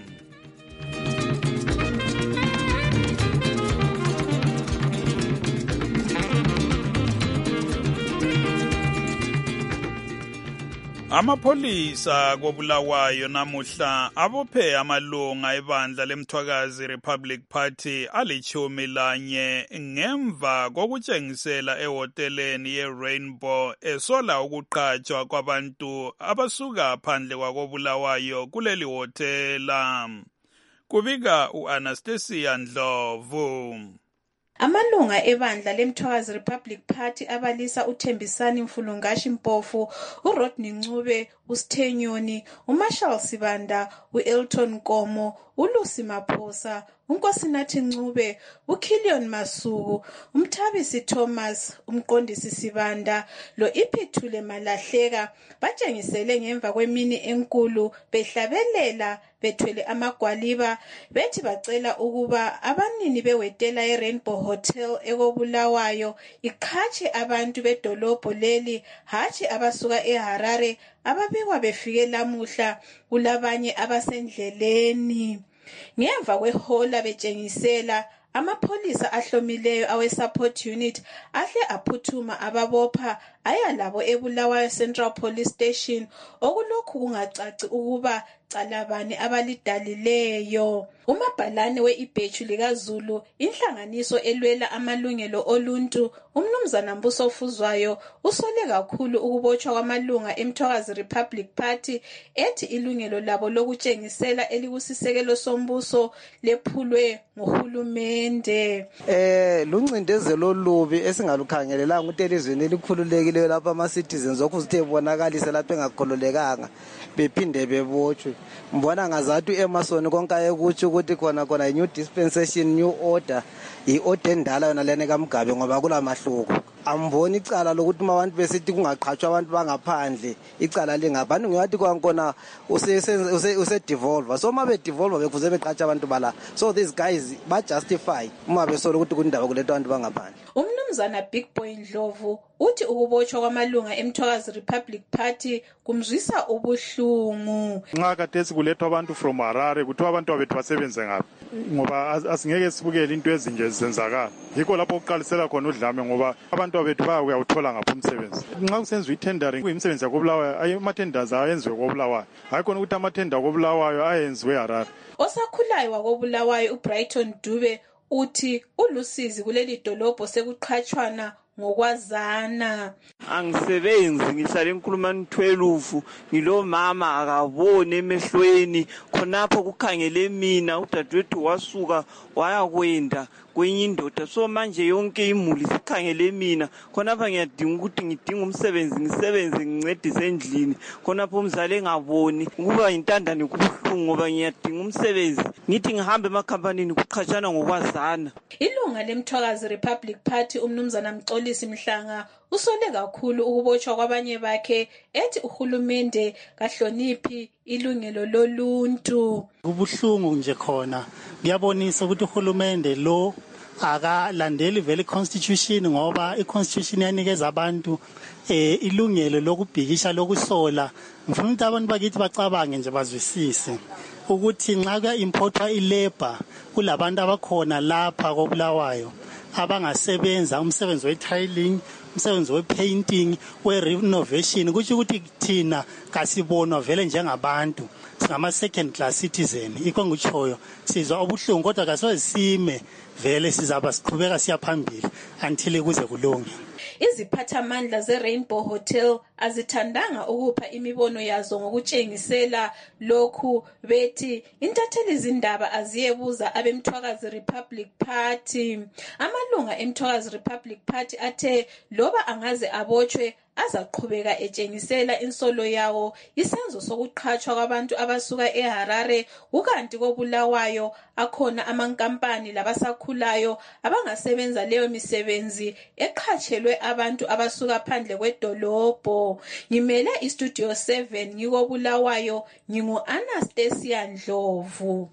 Speaker 4: Amapolisa kobulawayo namuhla abophe amalunga ebandla lemthwakazi Republic Party alichumi lanye ngemva kokutshengisela ehoteleni ye Rainbow esola ukuqhatshwa kwabantu abasuka phandle kwakobulawayo kuleli hotela. Kubika uAnastasia Ndlovu.
Speaker 26: Amalunga ebandla lemthwakazi Republic Party abalisa uThembisani Mfulungashi Mpofu, uRodney Ncube, uSthenyoni, uMarshall Sibanda, uElton Nkomo, uLucy Maphosa, uNkosinathi Ncube, uKillion Masuku, uMthabisi Thomas, uMqondisi Sibanda, lo Iphithule Malahleka batshengisele ngemva kwemini enkulu behlabelela bethwele amagwaliba bethi bacela ukuba abanini bewetela eRainbow Hotel ekobulawayo iqhatshe abantu bedolobho leli hatshi abasuka eHarare ababikwa befike lamuhla kulabanye abasendleleni. Ngemva kwehola betshengisela amapolisa ahlomileyo awe-support unit ahle aphuthuma ababopha aya labo eBulawayo Central Police Station okulokhu kungacaci ukuba calabani abalidalileyo. Umabhalane we-ibheju likaZulu, inhlanganiso elwela amalungelo oluntu, umnumzana Mbuso Fuzwayo usole kakhulu ukubotshwa kwamalunga emthwakazi Republic Party ethi ilungelo labo lokutshengisela elikusisekelo sombuso lephulwe nguhulumende.
Speaker 24: Eh luncindezelo olubi esingalukhangelelanga ukuthi elizweni elikhululekile lapha ama citizens okuzithe bonakalise lapha engakhololekanga bephinde bebotshwe. Mbona ngazathi uEmerson konke ayekuthi ukuthi khona khona i new dispensation new order i order endala yona lene kaMgabe ngoba kula mahluko amboni icala lokuthi uma abantu besithi kungaqhatshwa abantu bangaphandle icala lingabantu ngiyathi kwankona use-devolver so uma be-devolver bekufuze beqhatsha abantu bala so these guys ba-justify uma besola ukuthi kundaba kulethwa abantu bangaphandle.
Speaker 26: Umnumzana Big Boy Ndlovu uthi ukubotshwa kwamalunga eMthwakazi Republic Party kumzwisa ubuhlungu.
Speaker 1: Nxa khathesi kulethwa abantu from Harare kuthiwa abantu abethu basebenze ngaphi ngoba asingeke sibukele into ezinje zisenzakala. Yikho lapho kuqalisela khona udlame ngoba abantu abethu bayawuthola ngapho umsebenzi. Nxa kusenziwa i-tendering kuyimisebenzi yakobulawayo ama-tenders ayenziwe kobulawayo hayi khona ukuthi ama-tender kobulawayo ayenziwe Harare.
Speaker 26: Osakhulayo wakobulawayo uBrighton Dube uthi ulusizi kuleli dolobho sekuqhatshwana ngokwazana.
Speaker 6: Angisebenzi ngihlala enkulumani twelve ngilo mama akabone emehlweni khonapho kukhangele mina udadewethu wasuka waya kwenda kwenye indoda so manje yonke imuli sikhangele mina khonapha ngiyadinga ukuthi ngidinga umsebenzi ngisebenze ngincedise endlini khonapho umzali engaboni kuba intandane kubuhlungu ngoba ngiyadinga umsebenzi ngithi ngihambe emakhampanini kuqhatshana ngokwazana.
Speaker 26: Ilunga leMthwakazi Republic Party umnumzana Mxolisi Mhlanga usole kakhulu ukubotshwa kwabanye bakhe ethi uhulumende kahloniphi ilungelo loluntu.
Speaker 7: Kubuhlungu nje khona ngiyabonisa ukuthi uhulumende lo akalandeli vele constitution ngoba iconstitution yanikeza abantu eh ilungelo lokubhikisha lokusola. Ngifuna ukuthi abantu bakithi bacabange nje bazwisise ukuthi nxa kuya importwa ilabor kulabantu abakhona lapha koBulawayo abangasebenza umsebenzi we-tiling umsebenzi we-painting we-renovation kuthi ukuthi thina kasibonwa vele njengabantu singama-second class citizen ikho ngitshoyo sizwa ubuhlungu kodwa kasosime vele sizaba siqhubeka siya phambili until kuze kulunge.
Speaker 26: Iziphathamandla ze-Rainbow Hotel azithandanga ukupha imibono yazo ngokutshengisela lokhu bethi intatheli izindaba aziyebuza abeMthwakazi Republic Party. Amalunga eMthwakazi Republic Party athe loba angaze abotshwe azaqhubeka etshengisela insolo yawo isenzo sokuqhatshwa kwabantu abasuka eHarare ukanti koBulawayo akhona amankampani labasakhulayo abangasebenza leyo misebenzi eqhatshelwe abantu abasuka phandle kwedolobho. Ngimele iStudio seven ngikoBulawayo ngingu-Anastasia Ndlovu.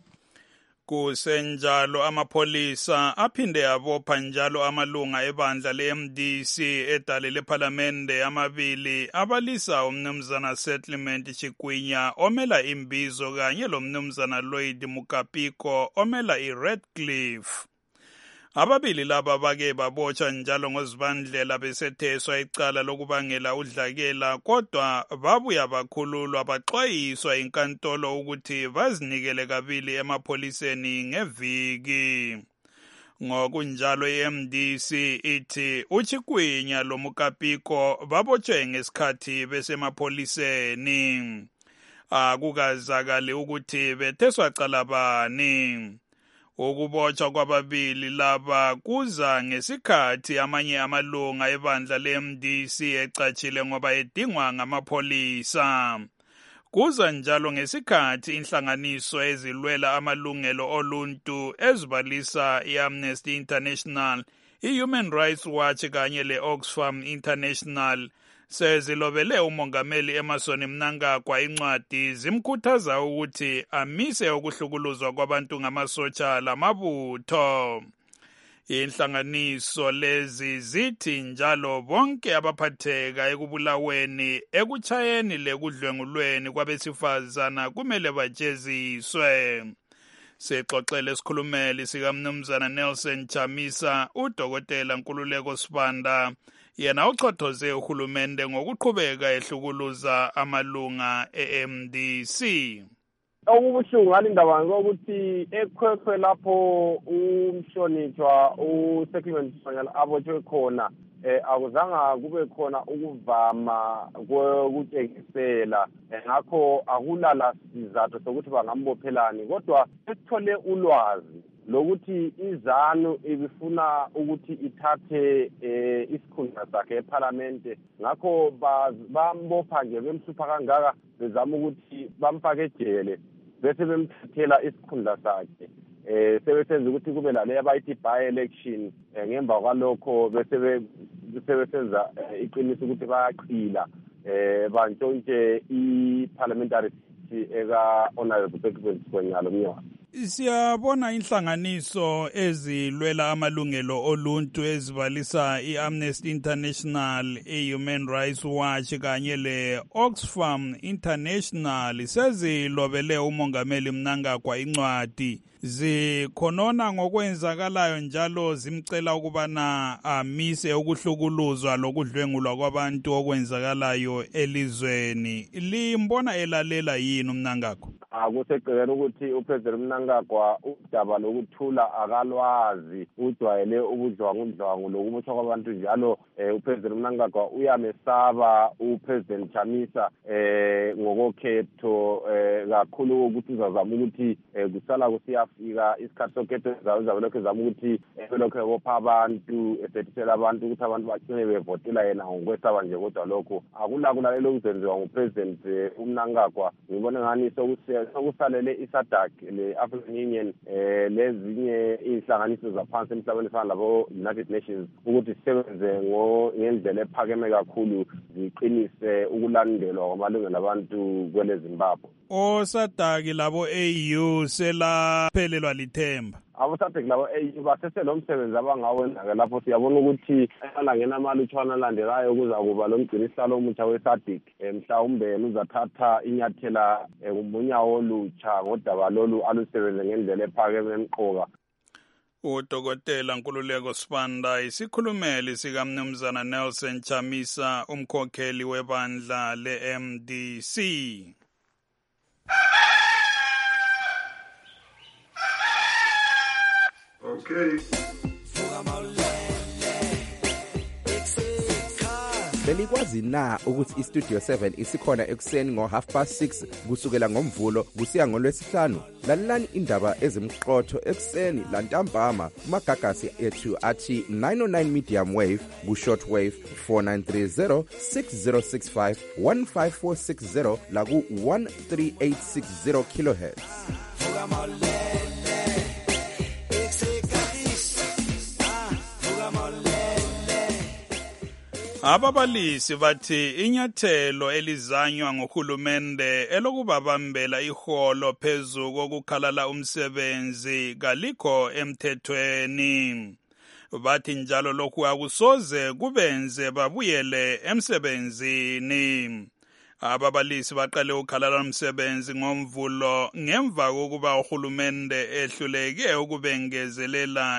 Speaker 4: Kusenjalo amapholisa aphinde abopha njalo amalunga ebandla le-M D C edale lephalamende amabili abalisa umnumzana Settlement Chikwinya omela imbizo kanye lomnumzana Lloyd Mukapiko omela iRedcliffe. Ababili laba bake babotshwa njalo ngozibandlela besetheswa icala lokubangela udlakela kodwa babuya bakhululwa baxwayiswa inkantolo ukuthi bazinikele kabili emapholiseni ngeviki. Ngokunjalo i-M D C ithi uChikwinya loMukapiko babotshwe ngesikhathi besemapholiseni. Akukazakali ukuthi betheswa cala bani. Ukubotshwa kwababili laba kuza ngesikhathi amanye amalunga ebandla le-M D C ecatshile ngoba edingwa ngamapholisa. Kuza njalo ngesikhathi inhlanganiso ezilwela amalungelo oluntu ezibalisa i-Amnesty International, i-Human Rights Watch kanye le-Oxfam International sezilobele umongameli Emmerson Mnangagwa incwadi zimkhuthaza ukuthi amise ukuhlukuluzwa kwabantu ngamasotsha lamabutho. Inhlanganiso lezi zithi njalo bonke abaphatheka ekubulaweni, ekuchayeni lekudlwengulweni kwabesifazana kumele bajeziswe. Sexoxele isikhulumeli sikaMnumzana Nelson Chamisa, uDokotela Nkululeko Sibanda, yena uchothoze uhulumende ngokuqhubeka ehlukuluza amalunga e-M D C.
Speaker 25: Okubuhlungu ngalindaba ngokuthi ekhwekhwe lapho umhlonitshwa uSettlement Chikwinya abotshwe khona eh akuzanga kube khona ukuvama kokutshengisela ngakho akulala sizathu sokuthi bangambophelani kodwa sithole ulwazi lokuthi izanu ibifuna ukuthi ithathe eh isikhundla sakhe eParliament ngakho bambopha nje bemhlupha kangaka bezama ukuthi bamfake ejele bese bemthathela isikhundla sakhe eh sebesenza ukuthi kube lale abayithi by election ngemva kwalokho bese sebesenza iqiniso ukuthi bayaqhila eh bantshontshe i-parliamentary seat eka-honorable Beckman Sigonyalo Mnyoka.
Speaker 4: Siyabona inhlanganiso ezilwela amalungelo oluntu ezibalisa i-Amnesty International, i-Human Rights Watch kanye le-Oxfam International sezilobele umongameli Mnangagwa incwadi. Zikhonona ngokwenzakalayo njalo zimcela ukubana amise ukuhlukuluzwa lokudlwengulwa kwabantu okwenzakalayo elizweni. Limbona elalela yini uMnangagwa?
Speaker 25: Akuseqela ukuthi uPresident Mnangagwa udaba lokuthula akalwazi, ujwayele ubudlwangudlwangu lokubotshwa kwabantu njalo uPresident Mnangagwa uyamesaba uPresident Chamisa eh ngokokhetho kakhulu ukuthi uzazama ukuthi kusala kusiyafika isikhathi sokhetho zabe lokho zama ukuthi belokho ebopha abantu esethela abantu ukuthi abantu bagcine bevotela yena ngokwesaba nje, kodwa lokho akulakulalela ukuzenziwa nguPresident uMnangagwa. Ngibona ngani sokusalele iSADC le-African Union eh lezinye inhlanganiso zaphansi emhlabeni efana labo United Nations ukuthi sisebenze ngendlela ephakeme kakhulu ziqinise ukulandelwa kwamalungelo abantu kwele Zimbabwe.
Speaker 4: OSADC labo A U selaphelelwa lithemba.
Speaker 25: Abosathek labo A U basese lo msebenzi abangawenza lapho siyabona ukuthi alangena amalutshwana alandelayo ukuza kuba lo mgcinisihlalo omutsha weSADC mhlawumbe uzathatha inyathela ngumunyawo olutsha ngodaba lolu alusebenze ngendlela ephakeme emqoka.
Speaker 4: uDokotela Nkululeko Sibanda isikhulumeli sikaMnumzana Nelson Chamisa, umkhokheli webandla le-M D C.
Speaker 8: Okay. Belikwazi na ukuthi iStudio seven isikhona ekuseni ngo half past six kusukela ngomvulo kusiya ngolwesihlanu? Lalelani indaba ezimqotho ekuseni lantambama kumagagasi ethu athi nine oh nine medium wave ku short wave four nine three zero six zero six five one five four six zero la ku one three eight six zero kilohertz.
Speaker 4: Ababalisi bathi inyathelo elizanywa ngohulumende elokubabambela iholo phezu kokukhalala umsebenzi kalikho emthethweni. Bathi njalo lokhu akusoze kubenze babuyele emsebenzini. Ababalisi baqale ukukhalala umsebenzi ngomvulo ngemva kokuba uhulumende ehluleke ukubengezelela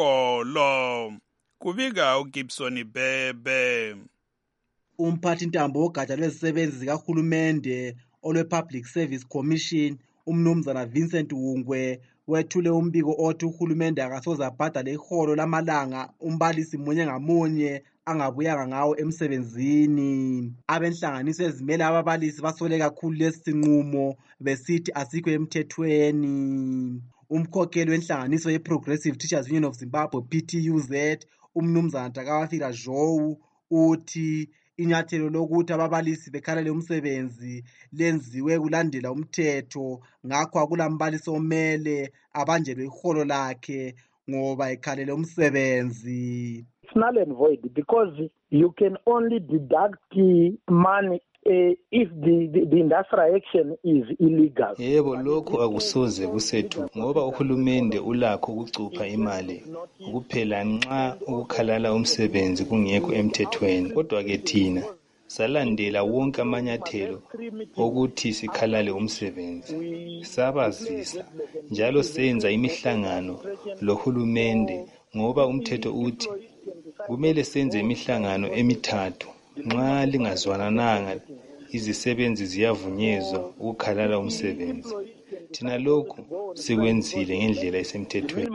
Speaker 4: iholo. Kubika uGibson Bebe.
Speaker 9: Umphathi ntambo wogatsha lwezisebenzi zikahulumende olwe-Public Service Commission umnumzana Vincent Wungwe wethule umbiko othi uhulumende akasoze abhadale iholo lamalanga umbalisi munye ngamunye angabuyanga ngawo emsebenzini. Abenhlanganiso ezimele ababalisi basole kakhulu lesi sinqumo besithi asikho emthethweni. Umkhokheli wenhlanganiso ye-Progressive Teachers Union of Zimbabwe P T U Z umnumzana Takawafika Joe uthi inyathelo lokuthi ababalisi bekhalele umsebenzi lenziwe kulandela umthetho, ngakho akulambalisi omele abanjelwe iholo lakhe ngoba ekhalele umsebenzi.
Speaker 10: It's null and void because you can only deduct the money Uh, if the, the, the industrial action is illegal.
Speaker 11: Yebo, lokho akusoze kusethu ngoba uhulumende ulakho ukucupha imali ukuphela nxa ukukhalala umsebenzi kungekho emthethweni. Kodwa ke thina salandela wonke amanyathelo ukuthi sikhalale umsebenzi, sabazisa njalo senza imihlangano lohulumende ngoba umthetho uthi kumele senze imihlangano emithathu. Nxa lingazwanananga izisebenzi ziyavunyezwa ukukhalala umsebenzi. Thina lokhu sikwenzile ngendlela esemthethweni.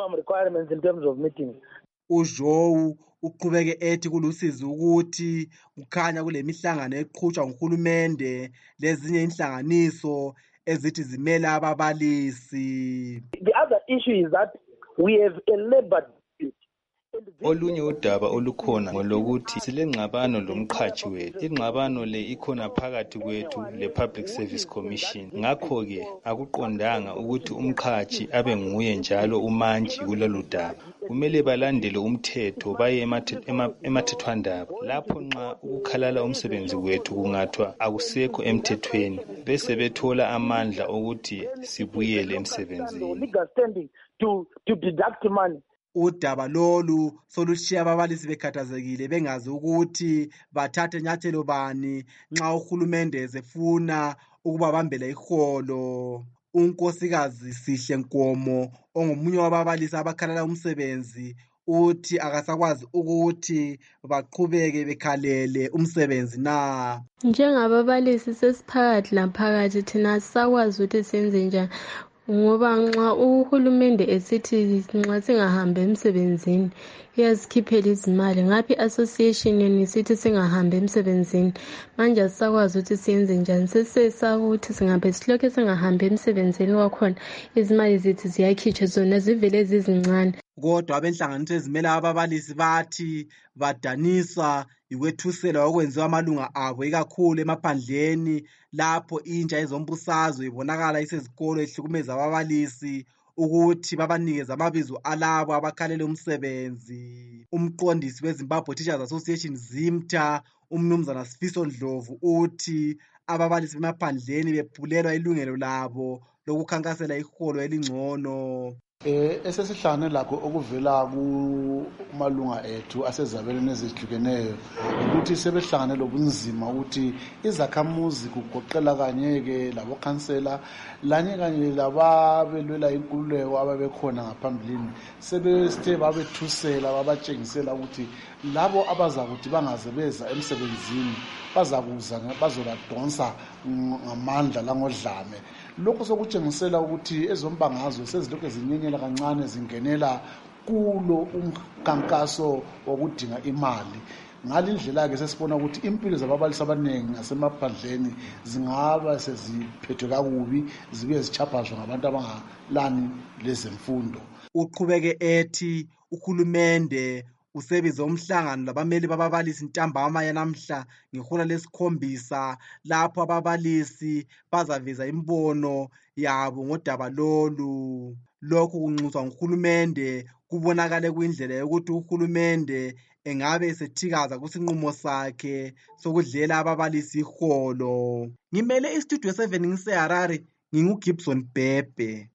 Speaker 9: uJoe uqhubeke ethi kulusizi ukuthi kukhanya kule mihlangano eqhutshwa nguhulumende lezinye inhlanganiso ezithi zimele ababalisi.
Speaker 10: The other issue is that we have a labor
Speaker 11: Olunye udaba olukhona ngolokuthi silengxabano lomqhathi wethu. Ingxabano le ikhona phakathi kwethu le-Public Service Commission. Ngakho-ke akuqondanga ukuthi umqhathi abe nguye njalo umantshi kulolu daba. kumele balandele umthetho baye emathethwandaba. Lapho nxa ukukhalala umsebenzi wethu kungathwa akusekho emthethweni bese bethola amandla ukuthi sibuyele emsebenzini.
Speaker 10: To, to deduct money.
Speaker 9: Udaba lolu solushiya ababalisi bekhathazekile bengazi ukuthi bathathe nyathelo bani nxa uhulumende ezefuna ukuba bambela iholo. Unkosikazi Sihle Nkomo ongomunye wababalisi abakhalala umsebenzi uthi akasakwazi ukuthi baqhubeke bekhalele umsebenzi na.
Speaker 12: Njengababalisi sesiphakathi laphakathi thina asisakwazi ukuthi senze njani ngoba nxa uhulumende esithi nxa singahambe emsebenzini iyasikhiphela izimali ngaphi association yeni sithi singahambe emsebenzini manje asisakwazi ukuthi siyenze njani sesesaba ukuthi singabe silokhe singahambe emsebenzini wakhona izimali zethu ziyakhitshwa zona zivele zizincane.
Speaker 9: Kodwa abenhlanganiso ezimela ababalisi bathi badanisa ikwethusela okwenziwa amalunga abo ikakhulu emaphandleni lapho intsha ezombusazwe ibonakala isezikolo ihlukumeza ababalisi ukuthi babanikeze amabizo alabo abakhalela umsebenzi. Umqondisi weZimbabwe Teachers Association ZIMTA umnumzana Sifiso Ndlovu uthi ababalisi bemaphandleni bephulelwa ilungelo labo lokukhankasela iholo elingcono.
Speaker 3: Eh esesihlangane lakho okuvela kumalunga ethu asezabelweni ezihlukeneyo ukuthi sebehlangane lobunzima ukuthi izakhamuzi kugoqela kanyeke labo kansela lanye kanye lababelwela inkululeko ababekhona ngaphambilini sebesithe babethusela babatshengisela ukuthi labo abazakuthi bangaze beza emsebenzini bazakuza bazobadonsa ngamandla langodlame. Lokho sokutshengisela ukuthi ezombangazwe sezilokhu ezinyenyela kancane zingenela kulo umkankaso wokudinga imali. Ngalindlela ke sesibona ukuthi impilo zababalisi abaningi nasemaphandleni zingaba seziphethwe kakubi zibuye zichaphazwa ngabantu abangalani lezemfundo.
Speaker 9: Uqhubeke ethi uhulumende usebize umhlangano labameli bababalisi ntambama yanamhla ngehola lesikhombisa lapho ababalisi bazaveza imbono yabo ngodaba lolu. Lokhu kunxuswa nguhulumende kubonakale kuyindlela yokuthi uhulumende engabe esethikaza kusinqumo sakhe sokudlela ababalisi iholo. Ngimele istudio seven ngiseHarare nginguGibson Bhebhe.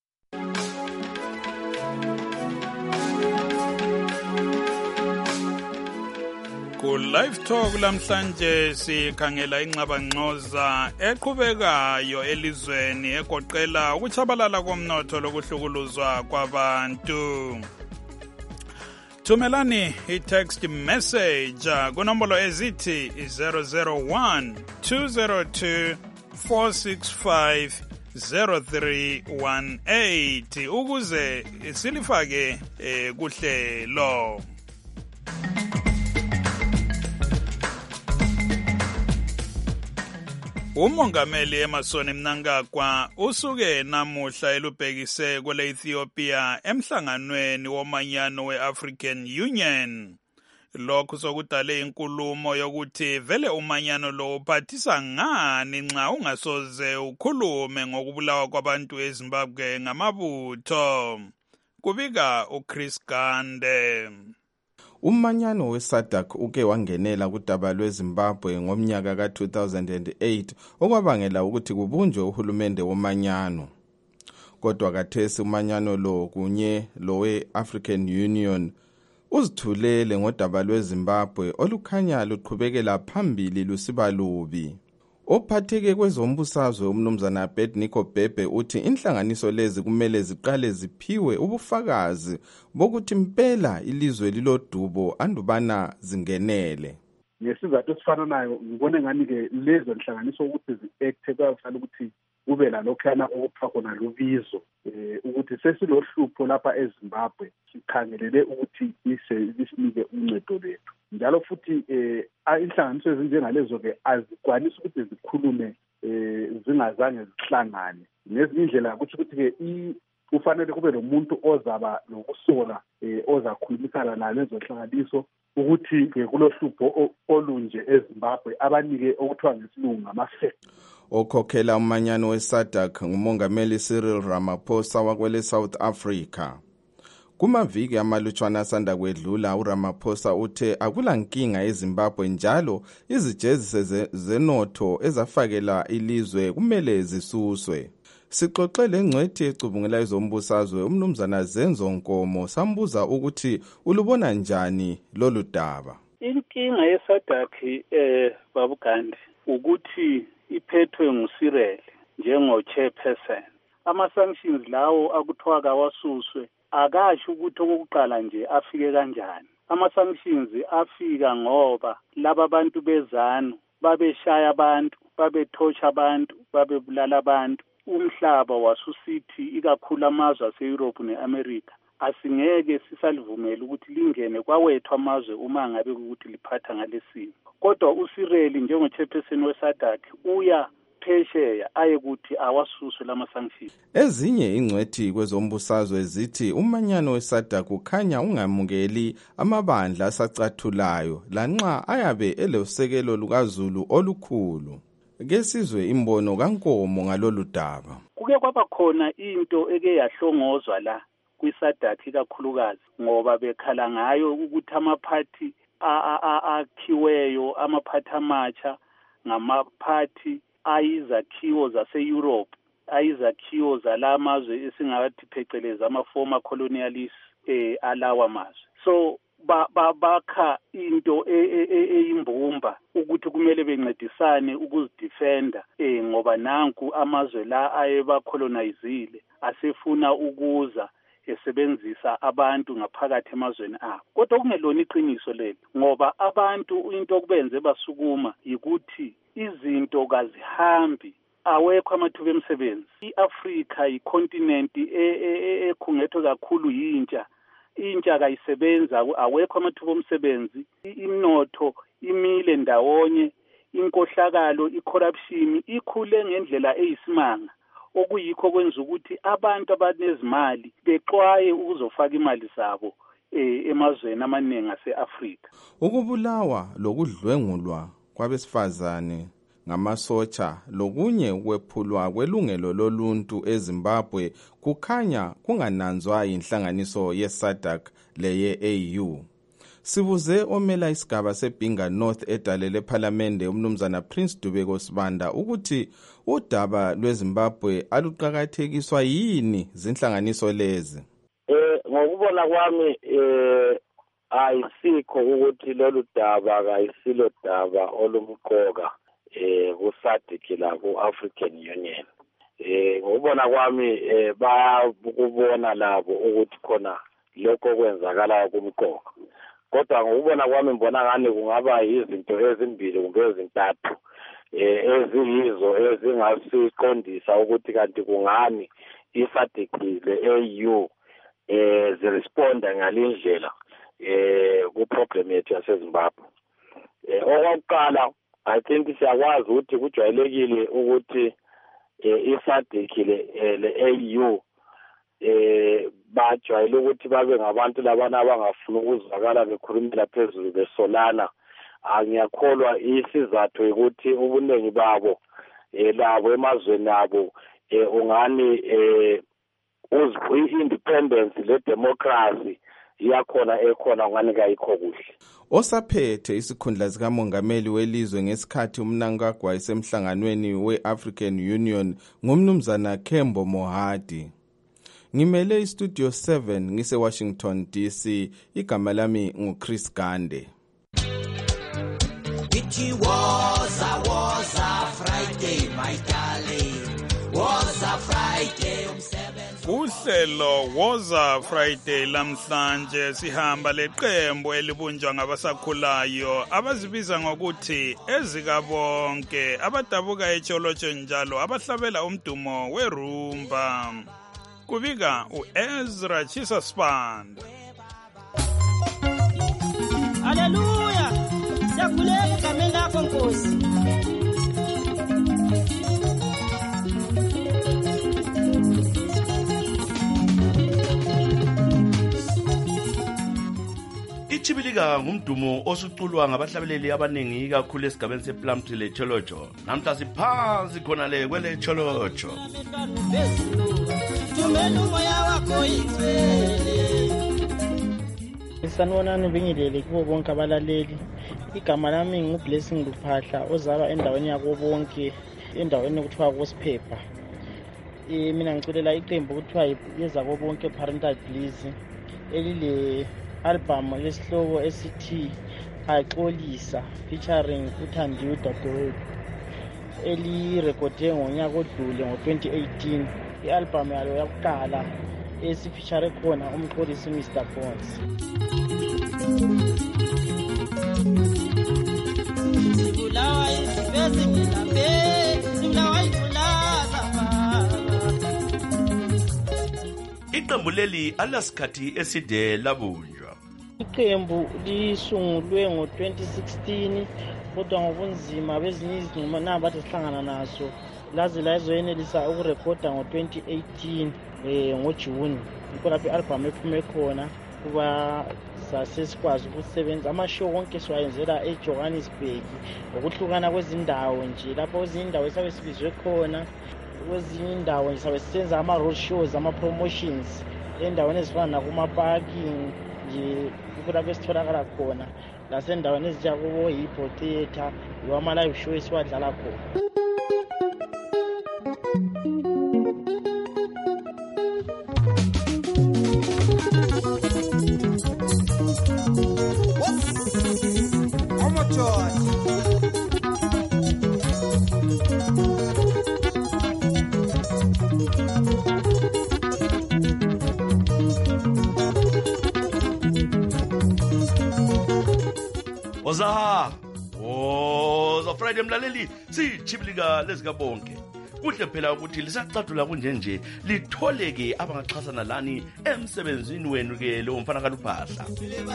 Speaker 4: Ku live talk lamhlanje sikhangela inxabangxoza eqhubekayo elizweni egoqela ukuchabalala komnotho lokuhlukuluzwa kwabantu. Thumelani i-text message kunombolo ezithi zero zero one two zero two four six five zero three one eight ukuze silifake eh, kuhlelo. Umongameli Emmerson Mnangagwa usuke namuhla elubhekise kwele Ethiopia emhlanganweni womanyano we-African Union. Lokhu sokudale inkulumo yokuthi vele umanyano lo uphathisa ngani nxa ungasoze ukhulume ngokubulawa kwabantu eZimbabwe ngamabutho. Kubika uChris Gande.
Speaker 22: Umanyano we-SADC uke wangenela kudaba lweZimbabwe ngomnyaka ka two thousand eight okwabangela ukuthi kubunjwe uhulumende womanyano. Kodwa kathesi umanyano lo kunye lo we-African Union uzithulele ngodaba lweZimbabwe olukhanya luqhubekela phambili lusiba lubi. Ophatheke kwezombusazwe umnumzana Abednego Bhebhe uthi inhlanganiso lezi kumele ziqale ziphiwe ubufakazi bokuthi impela ilizwe lilodubo andubana zingenele.
Speaker 13: Ngesizathu esifananayo ngibone ngani ke lezo nhlanganiso ukuthi zi-act kwafanele ukuthi kube lalokhana okupha khona lubizo eh ukuthi sesilohlupho lapha eZimbabwe sikhangelele ukuthi isinike uncedo lethu. Njalo futhi eh inhlanganiso ezinjengalezo ke azikwanisi ukuthi zikhulume eh zingazange zihlangane. Nezinye indlela ukuthi ukuthi ke kufanele kube nomuntu ozaba lokusola eh ozakhulumisana nalezo nhlanganiso ukuthi ke kulohlupho olunje eZimbabwe abanike okuthiwa ngesilungu ngama-facts.
Speaker 22: Okhokhela umanyano we-SADC ngumongameli Cyril Ramaphosa wakwele South Africa. Kumaviki amalutshwana asanda kwedlula uRamaphosa uthe akula nkinga eZimbabwe njalo izijezise zenotho ezafakela ilizwe kumele zisuswe. Sixoxe lengcwethi ecubungela ezombusazwe umnumzana Zenzo Nkomo sambuza ukuthi ulubona njani lolu daba.
Speaker 2: Inkinga yeSADC eh babugandi ukuthi iphethwe nguCyril njengo chairperson. Ama sanctions lawo akuthiwa kawasuswe akasho ukuthi okokuqala nje afike kanjani. Ama sanctions afika ngoba laba bantu bezanu babeshaya abantu, babethosha abantu, babebulala abantu. Umhlaba wasusithi ikakhulu amazwe ase-Europe ne-America asingeke sisalivumela ukuthi lingene kwawethu amazwe uma ngabe ukuthi liphatha ngalesimo. Kodwa uCyril njengo-chairperson we-SADC uya phesheya aye kuthi awasuswe lama sanctions.
Speaker 22: Ezinye ingcwethi kwezombusazwe zithi umanyano we-SADC ukhanya ungamukeli amabandla asacathulayo lanxa ayabe elosekelo lukaZulu olukhulu. Kesizwe imbono kaNkomo ngalolu daba.
Speaker 2: Kuke kwaba khona into eke yahlongozwa la kwi-SADC kakhulukazi ngoba bekhala ngayo ukuthi amaphathi akhiweyo amaphathi amatsha ngamaphathi ayizakhiwo zase-Europe ayizakhiwo zalamazwe esingathi pheceleza ama-former colonialists eh alawa mazwe. So ba bakha into eyimbumba ukuthi kumele bencedisane ukuzidefenda eh ngoba nanku amazwe la ayeba colonizile asefuna ukuza esebenzisa abantu ngaphakathi emazweni abo. Kodwa kungelona iqiniso lelo ngoba abantu into okubenze basukuma yikuthi izinto kazihambi awekho amathuba emsebenzi. iAfrika icontinent ekhungethwe kakhulu yintsha. Intsha kayisebenza awekho amathuba omsebenzi. Inotho imile ndawonye, inkohlakalo, icorruption ikhule ngendlela eyisimanga okuyikho kwenza ukuthi abantu abanezimali bexwaye ukuzofaka imali zabo eh emazweni amaningi ase-Afrika.
Speaker 22: Ukubulawa lokudlwengulwa kwabesifazane ngamasotsha lokunye ukwephulwa kwelungelo loluntu eZimbabwe kukhanya kungananzwa inhlanganiso yeSADC leye-A U. Sibuze omela isigaba seBinga North edalele ePhalamende umnumzana Prince Dubeko Sibanda ukuthi udaba lweZimbabwe aluqhakathekiswa yini zinhlanganiso lezi.
Speaker 25: Eh ngokubona kwami eh ayisikho ukuthi lolu daba kayisilo daba olumqoka eh ku-SADC la ku-African Union. Eh ngokubona kwami eh bayakubona labo ukuthi khona lokho kwenzakala kumqoka. Kodwa ngokubona kwami mbona ngani kungaba izinto ezimbili kumbe ezintathu eh eziyizo ezingasiqondisa ukuthi kanti kungani i-SADC le-A U eh ziresponda ngalindlela eh ku problem yethu yaseZimbabwe. Eh okokuqala I think siyakwazi ukuthi kujwayelekile ukuthi eh i-SADC le-A U eh bajwayele ukuthi babe ngabantu labana abangafuna ukuzwakala bekhulumela phezulu besolana. Angiyakholwa isizathu ukuthi ubuningi babo eh labo emazweni abo eh ungani eh uzwi-independence le-democracy iyakhona ekhona ungani kayikho kuhle.
Speaker 22: Osaphethe isikhundla sikamongameli welizwe ngesikhathi umnankagwa esemhlanganweni we-African Union ngumnumzana Kembo Mohadi. Ngimele iStudio seven ngise Washington D C. Igama lami nguChris Gande.
Speaker 14: It was a was a Friday my darling. Was a Friday umsebenzi.
Speaker 4: Uhlelo woza Friday lamhlanje sihamba leqembu elibunjwa ngabasakhulayo abazibiza ngokuthi ezikabonke abadabuka echolotsho njalo abahlabela umdumo werumba. Kubika uEzra Chisa Spand.
Speaker 15: Haleluya. Siyakulela igama lakho Nkosi.
Speaker 16: Ichibilika ngumdumo osuculwa ngabahlabeleli abaningi kakhulu esigabeni sePlumtree leCholocho. Namhla siphansi khona le kwele Cholocho.
Speaker 15: Tumela umoya wakho igcwele.
Speaker 5: sanibonani Bingilele kubo bonke abalaleli. Igama lami nguBlessing Luphahla ozalwa endaweni yako bonke endaweni okuthiwa koSiphepha. Eh mina ngiculela iqembu okuthiwa yeza ko bonke Parental Bliss elile album lesihlobo esithi Axolisa featuring uThandiwe Dadewethu eli recorde ngonyaka odlule ngo twenty eighteen. I-album yalo yakuqala esifeature khona umxolisi Mister Bones.
Speaker 15: Sibulawa izivezi ngilambe, sibulawa ifulaza baba.
Speaker 16: Iqembu leli alasikhathi eside labunjwa.
Speaker 5: Iqembu lisungulwe ngo twenty sixteen kodwa ngobunzima bezinye izinqumo nabathi sihlangana naso laze lazoyenelisa ukurekhoda ngo twenty eighteen eh ngoJune. Yikho lapho i-album ephume khona kuba sasesikwazi ukusebenza amashow wonke siwayenzela eJohannesburg ngokuhlukana kwezindawo nje lapho kwezinye indawo esabe sibizwe khona kwezinye indawo nje sabe sisenza ama-road shows ama-promotions endaweni ezifana nakuma-parking nje yikho lapho esitholakala khona lasendaweni ezinjengakubo Hippo Theatre yiwo ama-live show esiwadlala khona.
Speaker 16: Oza Oza Friday mlaleli sichibilika lezika bonke. Kuhle phela ukuthi lisacatula kunje nje litholeke abangaxhasana lani emsebenzini wenu ke lo mfana kaLuphahla.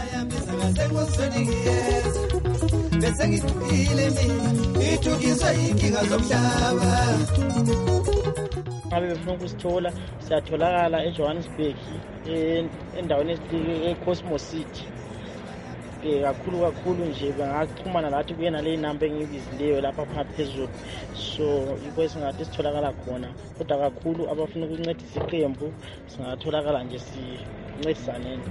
Speaker 14: Bese ngithukile mina ngithukiswa inkinga zomhlaba.
Speaker 5: Ngabe befuna ukusithola siyatholakala eJohannesburg endaweni eCosmos City. Eh kakhulu kakhulu nje bangaxhumana lathi kuyena le number engibizileyo lapha phezulu. So yikho esingathi sitholakala khona kodwa kakhulu abafuna ukuncedisa iqembu singatholakala nje sincedisaneni.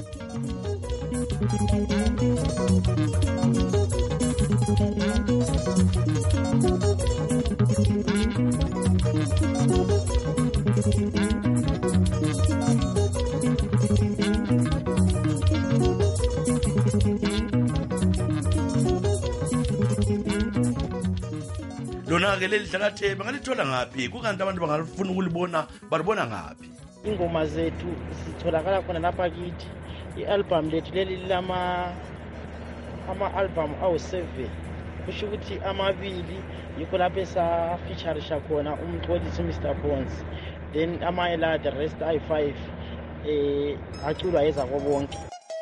Speaker 16: Lona ke leli dlakathe bangalithola ngapi kukanti abantu bangalifuna ukulibona balibona ngapi?
Speaker 5: Ingoma zethu sitholakala khona lapha kithi. I-album lethu leli lama ama-album awu seven kusho ukuthi amabili yikho lapho esa featurisha khona umxolisi Mister Bones, then ama-ela the rest ayi five eh aculwa yeza ko bonke.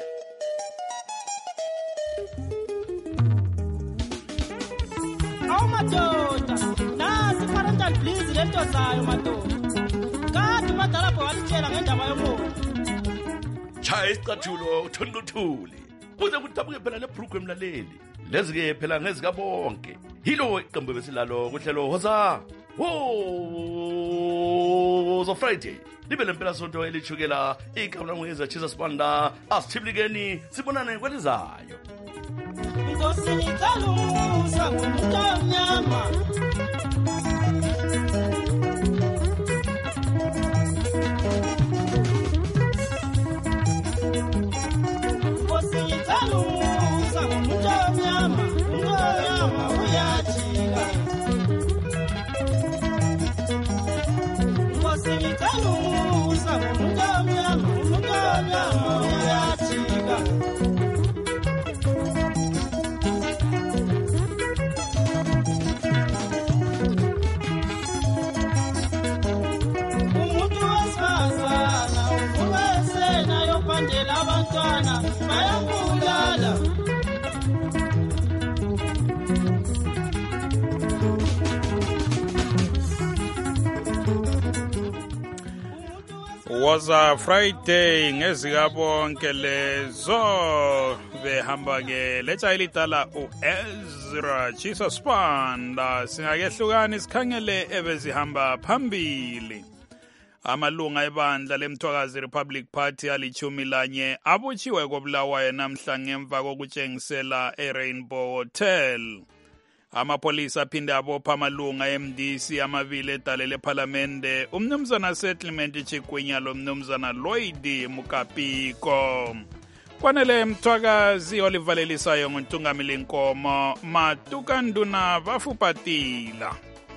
Speaker 15: Awu madoda nasi Parental Bliss lento zayo madoda kade umadala bho walitshela ngendaba yomoya.
Speaker 16: Chaya isicathulo uthondothuli kuze kuthabuke phela le program laleli lezi ke phela ngezika bonke hilo iqembu besilalo kuhlelo hoza wo zo Friday libe lempela sonto elichukela igama ngeza Jesus Banda asithiblikeni sibonane kwelizayo.
Speaker 15: Nkosi ngicela umuntu omnyama
Speaker 4: was a Friday ngezika bonke lezo behamba ke letha ilitala uEzra Jesus Banda singakehlukani sikhangele ebezihamba phambili. Amalunga ebandla leMthwakazi Republic Party alichumi lanye abutshiwe koBulawayo namhla ngemva kokutshengisela eRainbow Hotel. Amapolisa aphinde abopha amalunga M D C amabili edale lePhalamende, umnumzana Settlement Chigwinya lomnumzana Lloyd Mukapiko. Kwanele Mthwakazi olivalelisayo nguntungamili Nkomo Matuka Nduna Vafupatila.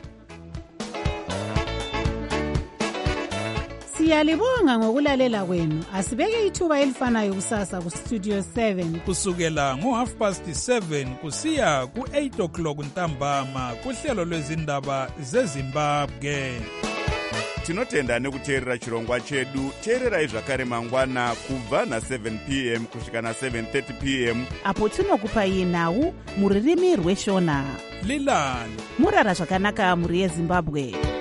Speaker 17: Siyalibonga ngokulalela kwenu. Asibeke ithuba elifanayo kusasa ku Studio seven
Speaker 4: kusukela ngo half past seven kusiya ku eight o'clock ntambama kuhlelo lwezindaba zeZimbabwe.
Speaker 18: Tinotenda nekuteerera chirongwa chedu. Teererai zvakare mangwana kubva na seven p m kusvika na seven thirty p m
Speaker 19: apo tinokupai nhau muririmi rweshona.
Speaker 4: Lilani
Speaker 19: murara zvakanaka muri yeZimbabwe.